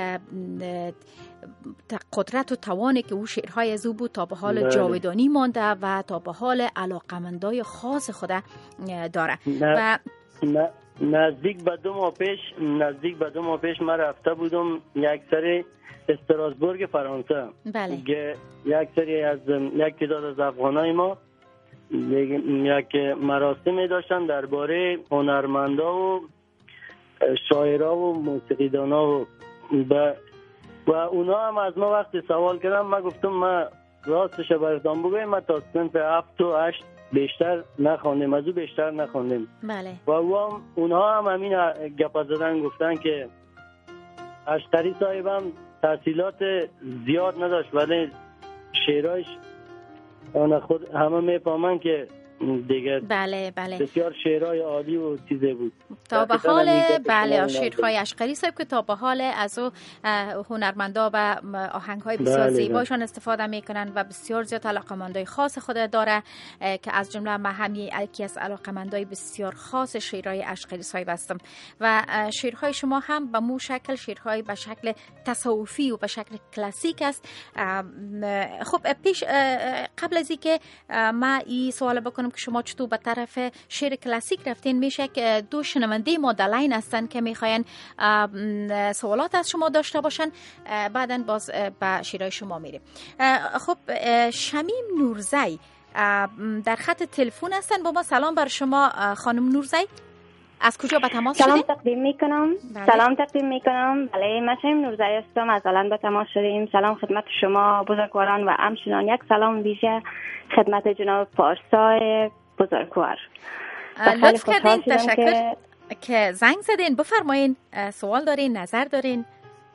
قدرت و توانی که او شعرهای از او بود تا به حال جاودانی مانده و تا به حال علاقمندای خاص خود داره. و نزدیک به 2 ماه پیش من رفته بودم یک سری استراسبورگ فرانسه. بله. یک سری از یک تعداد از افغانای ما یک مراسمی داشتن درباره هنرمندا و شاعرها و موسیقیدانا و اونا هم از ما وقتی سوال کردم من گفتم من راستش براتون بگم من تا صنف 7 و 8 بیشتر نخوندم، از او بیشتر نخوندم. بله. و اونها هم همین گپ زدن، گفتن که اشقری صاحبم تحصیلات زیاد نداشت ولی شعرهایش آن خود همه میفهمن که دیگه بله بسیار شعرهای عالی و چیزه بود. تا به حال بله شعرهای اشقری صاحب که تا به حال از او هنرمندا و آهنگ‌های بسیار زیبایشان استفاده میکنن و بسیار زیاد علاقمندای خاص خود داره که از جمله من هم یکی از علاقمندای بسیار خاص شعرهای اشقری صاحب هستم و شعرهای شما هم به مو شکل شعرهای به شکل تصوفی و به شکل کلاسیک است. خب پیش قبل از اینکه ما این سوال بکنم که شما چطور به طرف شعر کلاسیک رفتین، میشه که دو شنونده ما در لاین هستن که میخواین سوالات از شما داشته باشن، بعداً باز به شعرهای شما میریم. خب شمیم نورزی در خط تلفن هستن با ما. سلام بر شما خانم نورزی، از کجا به تماس شدید؟ سلام تقدیم میکنم. سلام تقدیم میکنم. بله من شمیم نورزی هستم، از آلند به تماس شدیم. سلام خدمت شما بزرگواران و همچنان یک سلام ویژه خدمت جناب پارسا بزرگوار. لطف کردین، تشکر که زنگ زدین. بفرمایین، سوال دارین، نظر دارین؟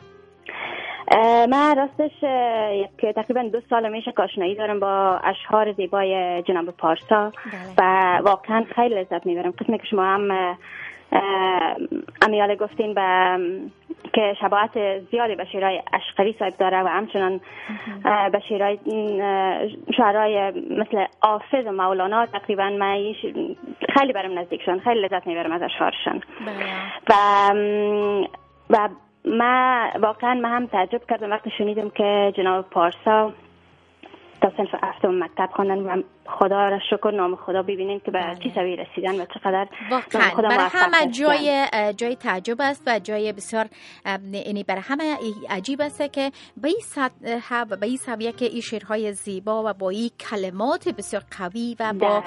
من راستش که تقریبا 2 سال میشه آشنایی دارم با اشعار زیبای جناب پارسا و واقعا خیلی لذت میبرم. قسمی که شما هم امیاله گفتین که شباهت زیادی به شعرهای اشقری صاحب داره و همچنان به شعرهای مثل حافظ و مولانا تقریبا من خیلی برام نزدیک شدن، خیلی لذت میبرم از اشعارشون و من واقعا هم تعجب کردم وقتی شنیدم که جناب پارسا تا صنف 7 مکتب خواندن و خدا را شکر نام خدا ببینین که به چی سوی رسیدن و چقدر واقعا برای همه جای تعجب است و جای بسیار یعنی برای همه عجیب است که به این سطح به این سویه که این شعرهای زیبا و با این کلمات بسیار قوی و با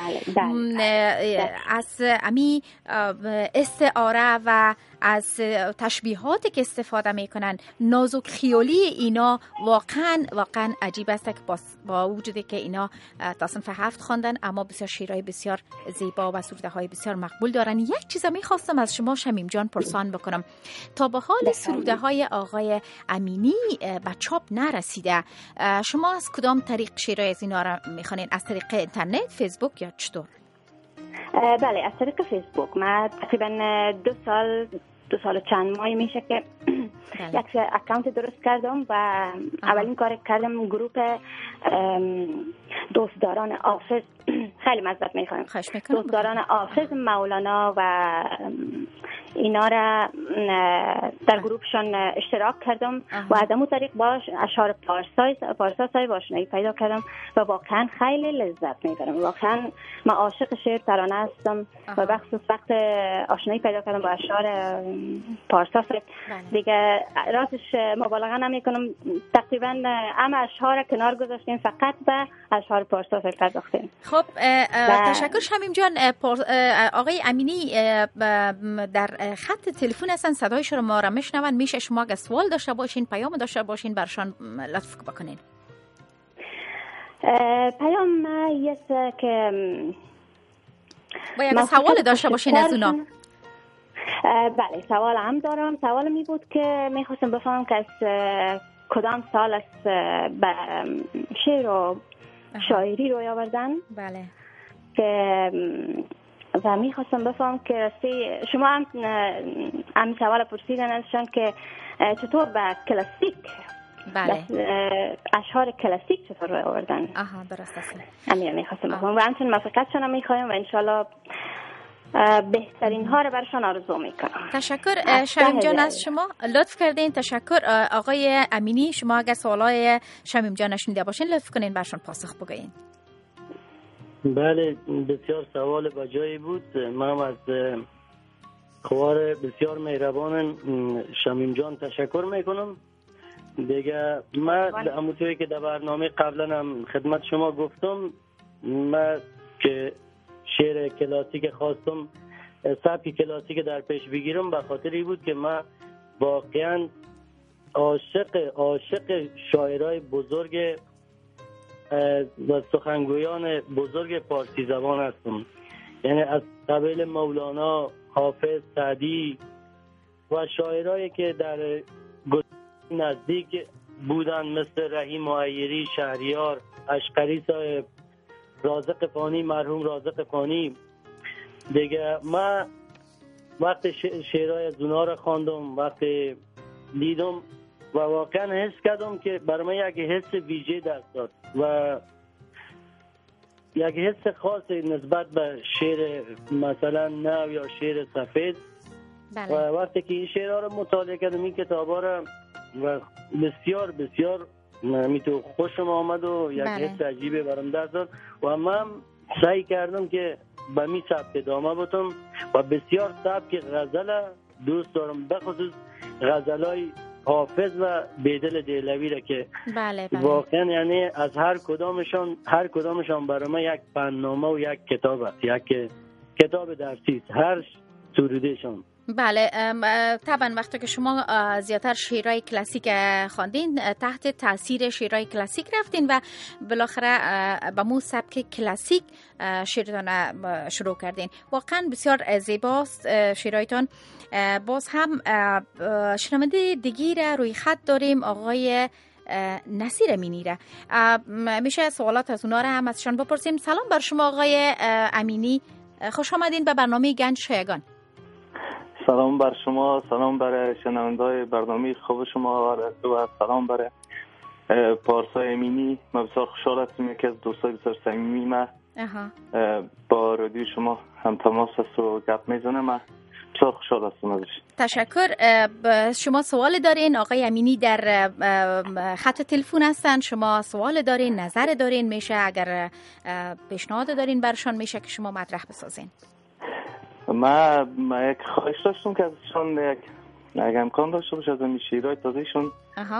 از امی استعاره و از تشبیهاتی که استفاده میکنن، نازک خیالی اینا واقعا عجیب است که با وجودی که اینا تا صنف 7 خواندن اما بسیار شعرهای بسیار زیبا و سروده های بسیار مقبول دارن. یک چیز میخواستم از شما شمیم جان پرسان بکنم، تا به حال سروده های آقای امینی به چاپ نرسیده، شما از کدام طریق شعرهای از اینا را میخوانین؟ از طریق اینترنت، فیسبوک یا چطور؟ بله از طریق فیسبوک. من تقریبا 2 سال و چند ماهی میشه که یک اکانت درست کردم و اولین کار کردم گروه دوستداران حافظ، خیلی معذرت میخوام، دوستداران حافظ مولانا و اینا را در گروهشان اشتراک کردم و از اون طریق باش اشعار پارسا صاحب آشنایی پیدا کردم و واقعا خیلی لذت میبرم. واقعا من عاشق شعر ترانه هستم و بخصوص وقت آشنایی پیدا کردم با اشعار پارسا صاحب دیگه راستش مبالغه نمی کنم، تقریبا همه اشعار کنار گذاشتیم، فقط به اشعار پارسا پرداختیم. خب تشکر شمیم جان. آقای امینی در خط تلفن هستن، صدایش رو ما را میشنون. میشه شما اگه سوال داشته باشین، پیام داشته باشین، برشان لطف بکنین. پیام است که باید سوال داشته باشین از اونا. بله سوال هم دارم. سوال می بود که میخواستم بفهمم که از کدام سال است به شعر و شاعری روی آوردن. بله. که و میخواستم بفهمم که شما هم سوال پرسیدن ازشان که چطور به کلاسیک، بله، اشعار کلاسیک چطور روی آوردن. درست است. همین میخواستم بفهمم و همچنین موفقیتشان هم میخوایم و انشالله بهترین ها رو برشان آرزو میکنم. تشکر شمیم جان از شما، لطف کردین. تشکر آقای امینی. شما اگر سوالای شمیم جان نشنیده باشین لطف کنین برشان پاسخ بگوین. بله بسیار سوال با جایی بود. من از خوار بسیار مهربان شمیم جان تشکر میکنم. دیگه من همونطوری که در برنامه قبلا هم خدمت شما گفتم، من که شعر کلاسیک خواستم سبک کلاسیک در پیش بگیرم به خاطری بود که من واقعا عاشق شاعرای بزرگ و سخنگویان بزرگ فارسی زبان هستم. یعنی از قبیل مولانا، حافظ، سعدی و شاعرایی که در نزدیک بودن مثل رحیم معیری، شهریار، اشقری صاحب، رازق فانی، مرحوم رازق فانی. دیگه من وقت شعرهای از اونا رو خواندم، وقتی دیدم و واقعا حس کردم که برای من یک حس ویژه دست داد و یک حس خاص نسبت به شعر مثلا نو یا شعر سفید. بله. و وقتی که این شعرها رو مطالعه کردم، این کتابا رو، و بسیار بسیار میتو خوشم آمد و یک حس عجیبه برام دست داد و من سعی کردم که به می سبک ادامه بدم و بسیار سبک غزل دوست دارم، بخصوص غزلای حافظ و بیدل دهلوی را که بله. واقعا یعنی از هر کدامشان برای من یک فننامه و یک کتاب است، یک کتاب درسی است هر سرودشان. بله طبعا وقتی که شما زیادتر شعرهای کلاسیک خواندین، تحت تاثیر شعرهای کلاسیک رفتین و بالاخره با مو سبک کلاسیک شعرتان شروع کردین. واقعا بسیار زیباست شعرهایتان. باز هم شنونده دیگه روی خط داریم، آقای نصیر امینی را. میشه سوالات از اونا را هم ازشان بپرسیم. سلام بر شما آقای امینی، خوش آمدین به برنامه گنج شایگان. سلام بر شما، سلام برای شنونده‌های برنامه خوب شما و سلام برای پارسا امینی. من بسیار خوشحال هستم که از دوستای بسیار صمیمی ما با رادیو شما هم تماس هست و گپ میزنم. من بسیار خوشحال هستم ازش. تشکر. شما سوال دارین؟ آقای امینی در خط تلفن هستن. شما سوال دارین، نظر دارین، میشه اگر پیشنهاد دارین برشان میشه که شما مطرح بسازین. من یک خواهش داشتم که ازشون اگه امکان داشته باشه از این شعرهای تازهشون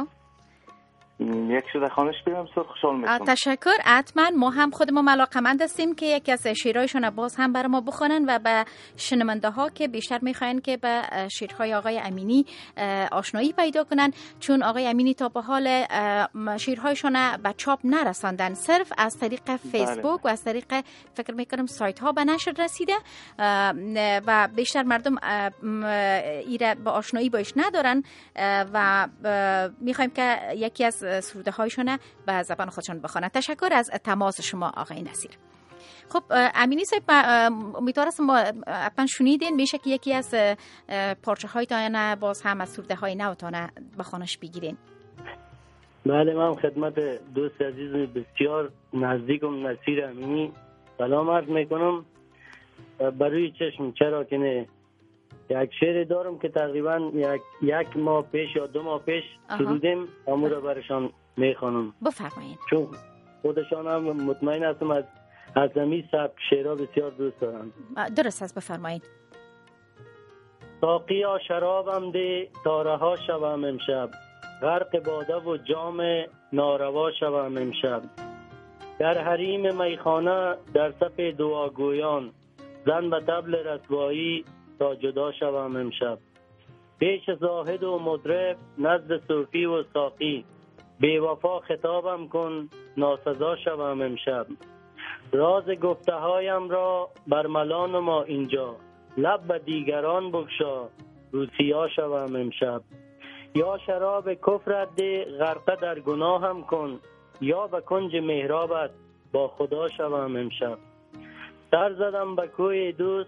یک شده خانش بیرم بسیار خوشحال میشم. تشکر. حتما ما هم خودمون علاقه‌مند هستیم که یکی از شعرهایشون باز هم برای ما بخونن و به شنونده ها که بیشتر میخواین که به شعرهای آقای امینی آشنایی پیدا کنن، چون آقای امینی تا به حال شعرهایشون به چاپ نرساندن، صرف از طریق فیسبوک و از طریق فکر میکنم سایت ها به نشر رسیده و بیشتر مردم ایره به آشنایی باش ندارن و میخوایم که یکی از سروده هایشون به زبان خودشون بخونن. تشکر از تماس شما آقای نصیر. خب امینی صاحب، امیدوارم ما حتما شنیدین، میشه که یکی از پارچه هایتان باز هم از سروده های نوتان بخونش بگیرین. بله، من خدمت دوست عزیز بسیار نزدیکم نصیر امینی سلام عرض میکنم. بروی چشم چرا که نه، یک شعر دارم که تقریبا یک ماه پیش یا 2 ماه پیش سرودیم، همون رو برشان میخوانم. بفرمایید. چون خودشان هم مطمئن هستم از همین سبک شعرها بسیار دوست دارم. درست است، بفرمایید. ساقیا شرابم ده تا رها شوم امشب، غرق باده و جام ناروا شوم امشب. در حریم میخانه در صف دعاگویان، زن به طبل رسوایی تا جدا شوم امشب. پیش زاهد و مدرب نزد صوفی و ساقی، بی وفا خطابم کن ناسزا شوم امشب. راز گفته هایم را برملان ما اینجا، لب به دیگران بگشا روسیا شوم امشب. یا شراب کفرت ده غرقه در گناهم کن، یا به کنج محرابت با خدا شوم امشب. سر زدم به کوی دوست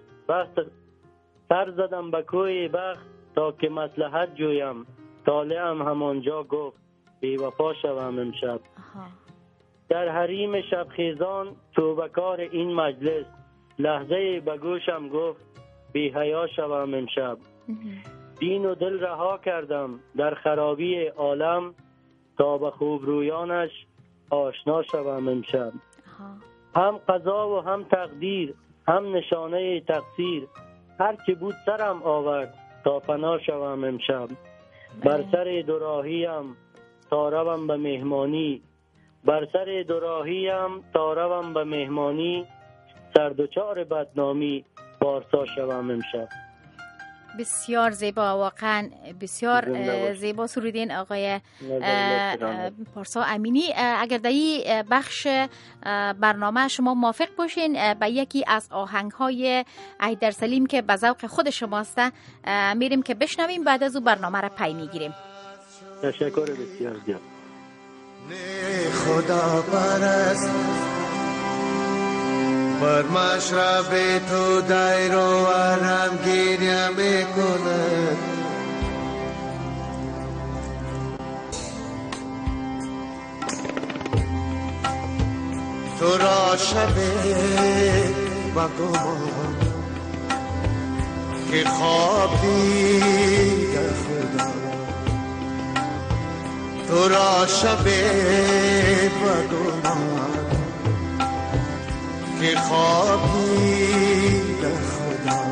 بخت تا که مصلحت جویم، طالعم همانجا گفت بی وفا شوم امشب. در حریم شبخیزان توبکار این مجلس، لحظه به گوشم گفت بی حیا شوم امشب. دین و دل رها کردم در خرابی عالم، تا به خوب رویانش آشنا شوم امشب. هم قضا و هم تقدیر، هم نشانه تقصیر، هر چی بود سرم آورد تا فنا شوم امشب. بر سر دوراهیم تا روم به مهمانی، بر سر دوراهیم تا روم به مهمانی، سردوچار بدنامی پارسا شوم امشب. بسیار زیبا، واقعا بسیار زیبا سرودین آقای پارسا امینی. اگر در این بخش برنامه شما موافق باشین، به یکی از آهنگ‌های حیدر سلیم که به ذوق خود شماست میریم که بشنویم، بعد از او برنامه را پی میگیریم. تشکر بسیار زیاد. خدا پرست بر مشرب تو دیر و ورم گریه میکنه، تو را شب با گمان که خواب دیده خدا، تو را شب با گمان که خوابید خدا،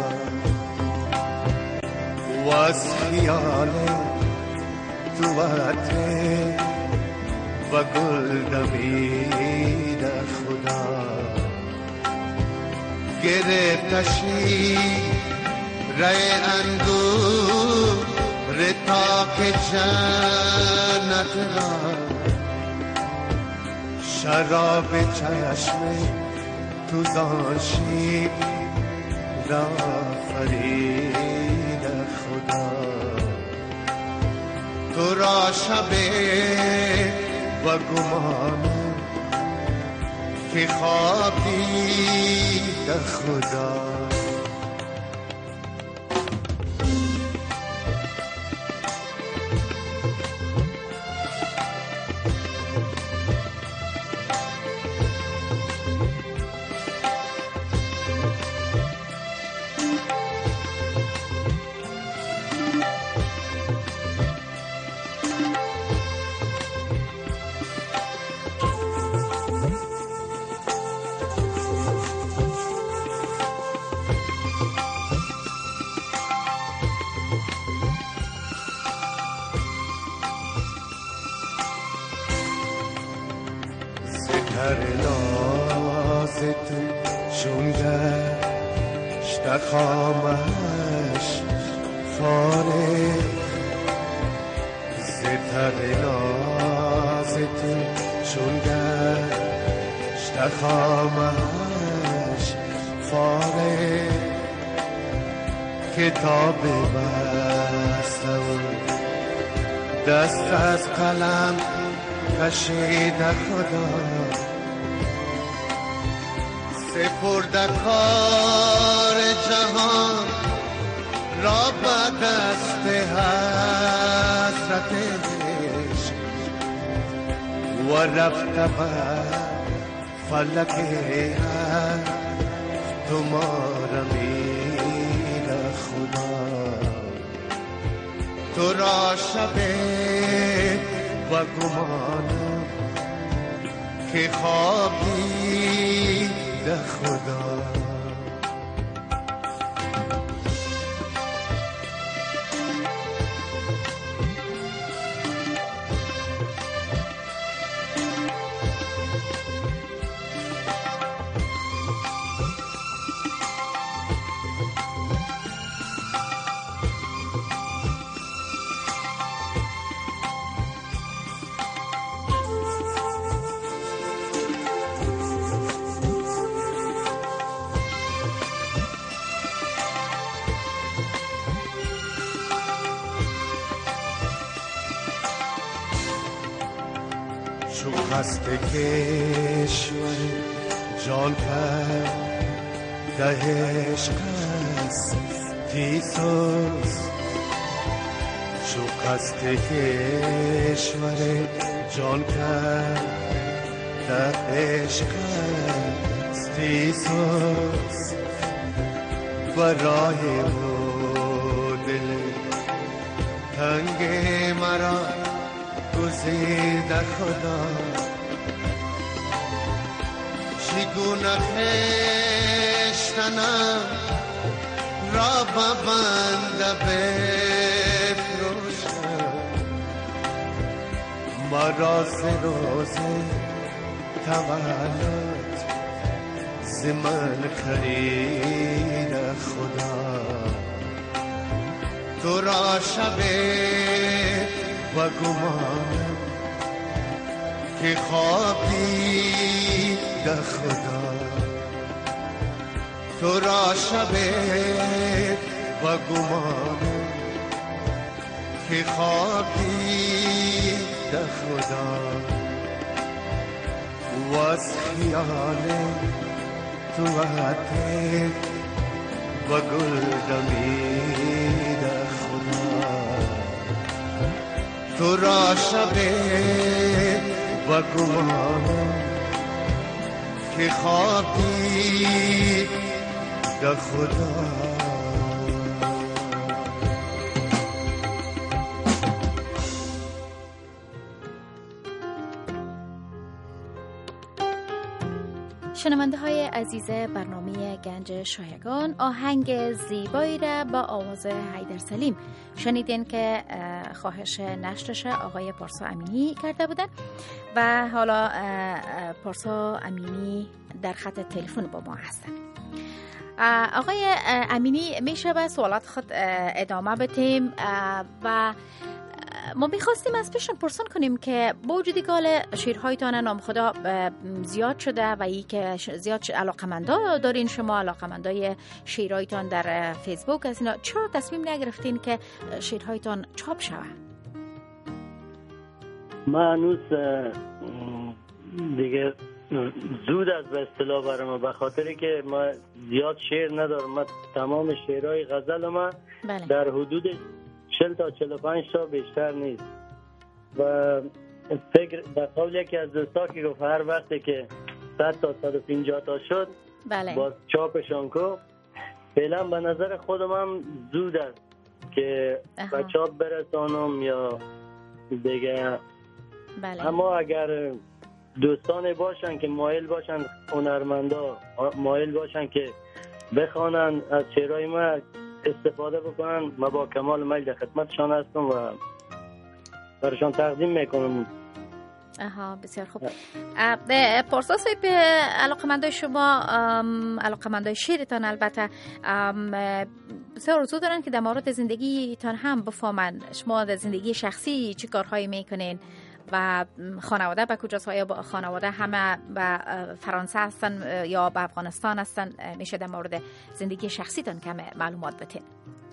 و از خیال تو وطن و گل دمید خدا، گرفتشی رای انگور رتاک جنت را، شراب چشم تو زاشی را فرید خدا، تو را شب و گمان که خواب دید خدا. خامش فارغ زتر نازت چون گشت خامش فارغ، کتاب بستم دست از قلم کشید خدا، سپرده کار جهان را به دست حسرتش، و رفته به فلک تو ما را میره خدا، تو را شب و گمانم که خوابی خدا. چو قصد کشور جان کرد ده عشق است تیسوس چو قصد کشور جان کرد ده عشق است تیسوس برای او دل تنگ مرا گزیده خدا چگونه خشتنم را ببنده بفروشم مرا ز روز تولد ز من خرید خدا تو را شب و گمانم که خوابی ده خدا تو را شب و گمانم که خوابی ده خدا و از خیال تو عطر و گل دمیده خدا تو را شب و گمانم که خوابی ده خدا شنونده های عزیز برنامه گنج شایگان، آهنگ زیبایی را با آواز حیدر سلیم شنیدین که خواهش نشرش آقای پارسا امینی کرده بودن و حالا پارسا امینی در خط تلفن با ما هستن. آقای امینی میشه به سوالات خود ادامه بدیم و ما میخواستیم از پیشتون پرسان کنیم که با وجود که شیرهایتان نام خدا زیاد شده و ای که زیاد علاقمندا دارین، شما علاقمندای شیرهایتان در فیسبوک از اینا، چرا تصمیم نگرفتین که شیرهایتان چاپ شود؟ من هنوز دیگه زود از به اصطلاح برام، به خاطری که ما زیاد شعر ندارم. من تمام شعرهای غزل ما در حدود 40 تا 45 تا بیشتر نیست و فکر در قول یکی از دوستا که گفت هر وقتی که 100 تا 150 تا شد باز چاپشان کو. فعلا به نظر خودم هم زود است که به چاپ برسانم یا دیگه. اما اگر دوستان باشن که مایل باشن، هنرمندا مایل باشن که بخوانن از شعرهای ما استفاده بکنن، ما با کمال میل در خدمتشان هستم و برشان تقدیم میکنم. بسیار خوب. پارسا صاحب، علاقمندای شما، علاقمندای شعرتان البته بسیار آرزو دارن که در مورد زندگیتان هم بفهمن. شما در زندگی شخصی چه کارهایی میکنین و خانواده به کجاست؟ های با خانواده همه به فرانسه هستن یا به افغانستان هستن؟ میشه در مورد زندگی شخصیتان کم معلومات بتین؟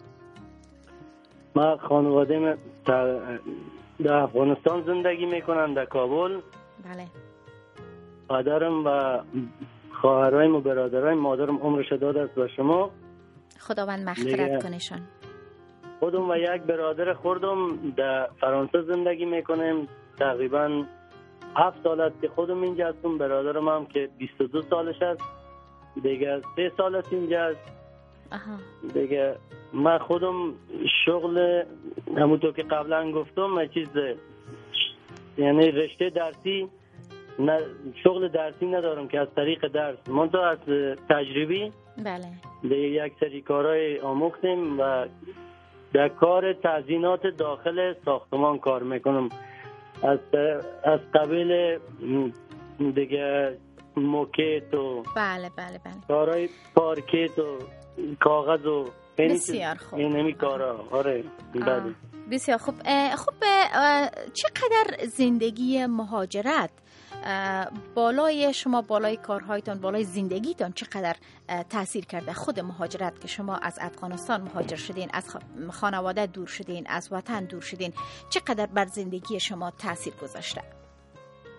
ما خانواده در افغانستان زندگی میکنم، در کابل. بله. پدرم و خواهرایم و برادرایم، مادرم عمرش داده است به شما، خداوند مغفرت کنشان. خودم و یک برادر خودم در فرانسه زندگی میکنیم. تقریبا 7 سال است که خودم اینجا هستم. برادرم هم که 22 سالش است، دیگه 3 سال است اینجا است. دیگه من خودم شغل همونطور که قبلا گفتم چیز، یعنی رشته درسی، شغل درسی ندارم که از طریق درس، منتها از تجربی. بله. دیگه یک سری کارهای آموختیم و در کار تزیینات داخل ساختمان کار میکنم، از قبیل دیگه موکت و بله کارهای پارکت و کاغذ و بسیار خوب. اینمی کارها. آره بله. بسیار خوب. خب چقدر زندگی مهاجرت بالای شما، بالای کارهایتان، بالای زندگیتان چقدر تاثیر کرده؟ خود مهاجرت که شما از افغانستان مهاجر شدین، از خانواده دور شدین، از وطن دور شدین، چقدر بر زندگی شما تاثیر گذاشته؟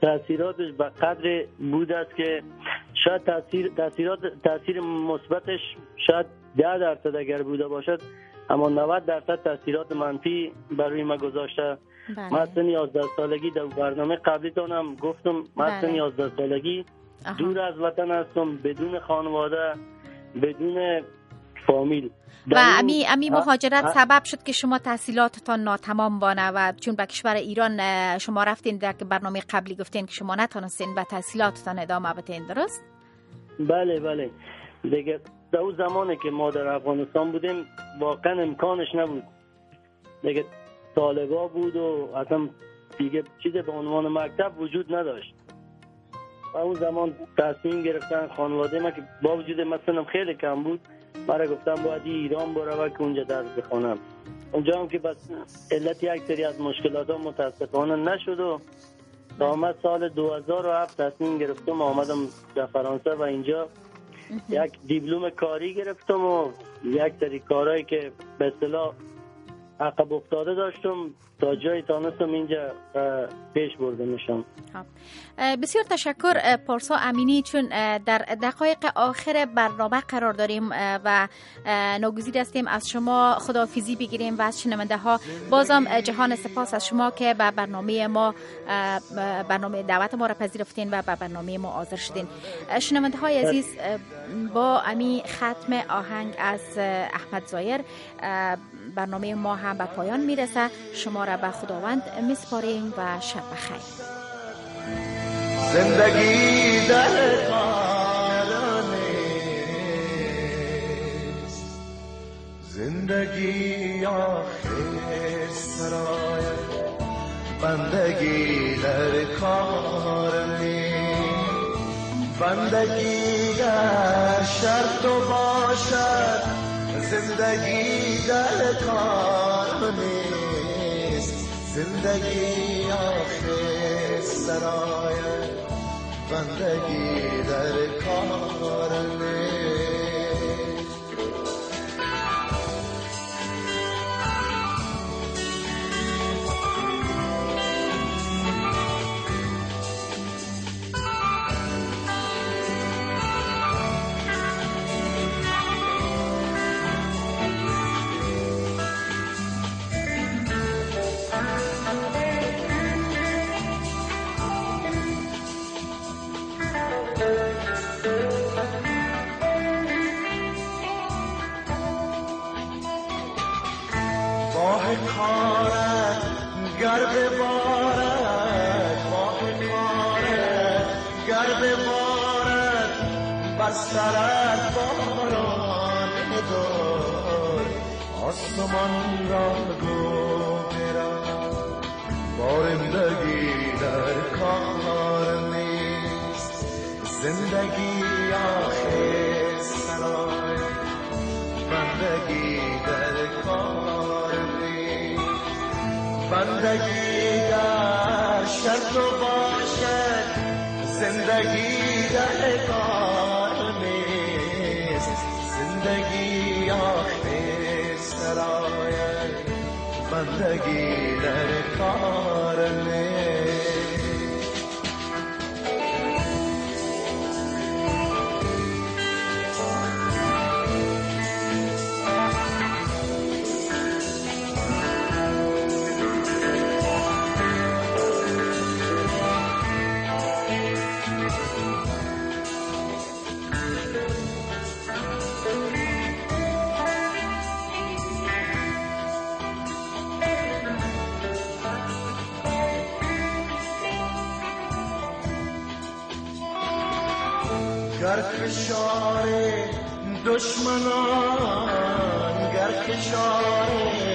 تاثیراتش به قدر بود است که شاید تاثیر مثبتش شاید 10% اگر بوده باشد، اما 90% تاثیرات منفی برای ما گذاشته. من سن 11 سالگی در برنامه قبلیتون هم گفتم، من سن 11 سالگی دور از وطن هستم، بدون خانواده، بدون فامیل و امی مهاجرت سبب شد که شما تحصیلاتتان ناتمام بانه و چون به کشور ایران شما رفتین، در برنامه قبلی گفتین که شما نتونستین به تحصیلاتتان ادامه بدین، درست؟ بله دیگه در اون زمانی که ما در افغانستان بودیم واقعا امکانش نبود دیگه، طالبا بود و اصلا دیگه چیز به عنوان مکتب وجود نداشت. و اون زمان تصمیم گرفتن خانواده ما که با وجود مثلا خیلی کم بود، مرا گفتم باید ایران برم که اونجا درس بخونم. اونجا هم که بس علت یک سری از مشکلات ها متاسفانه نشد و تا آمد سال 2007 تصمیم گرفتم آمدم در فرانسه و اینجا یک دیپلم کاری گرفتم و یک سری کارهایی که به اصطلاح عقب افتاده داشتم تا جایی تانستم اینجا پیش برده میشم. بسیار تشکر پارسا امینی، چون در دقایق آخر برنامه قرار داریم و ناگزیر هستیم از شما خداحافظی بگیریم و از شنونده ها بازم جهان سپاس از شما که به برنامه دعوت ما را پذیرفتین و به برنامه ما حاضر شدین. شنونده های عزیز، با امی ختم آهنگ از احمد ظاهر برنامه ما هم به پایان میرسه. شما را به خداوند میسپاریم و شب بخیر. زندگی در قارانیست، زندگی آخر سرای، بندگی در کار نیست، بندگی در شرط و باشد، زندگی در کار نیست، زندگی آخر سرای، بندگی در کار نیست. سرت باران دار، آسمان را گوهرم، بارندگی در کار نیست، زندگی آخر سرای، بندگی در کار نیست، بندگی در شرط و باشد، زندگی در کار نیست، زندگی آخر سرای، بندگی در کار نیست. گر فشار دشمنان، گر فشار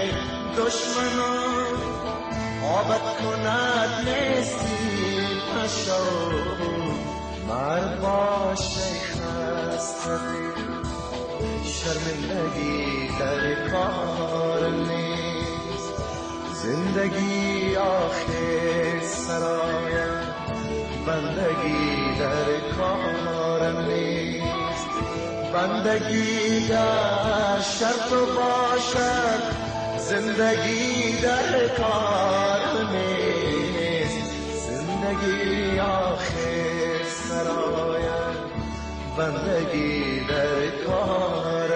دشمنان آبت کند نسیم پشو، مرد باشه خسته شرمندگی در کار نیست، زندگی آخر سرای، بندگی در کار نیست، بندگی در شرط و باشد، زندگی در کار نیست، زندگی آخر سراید، بندگی در کار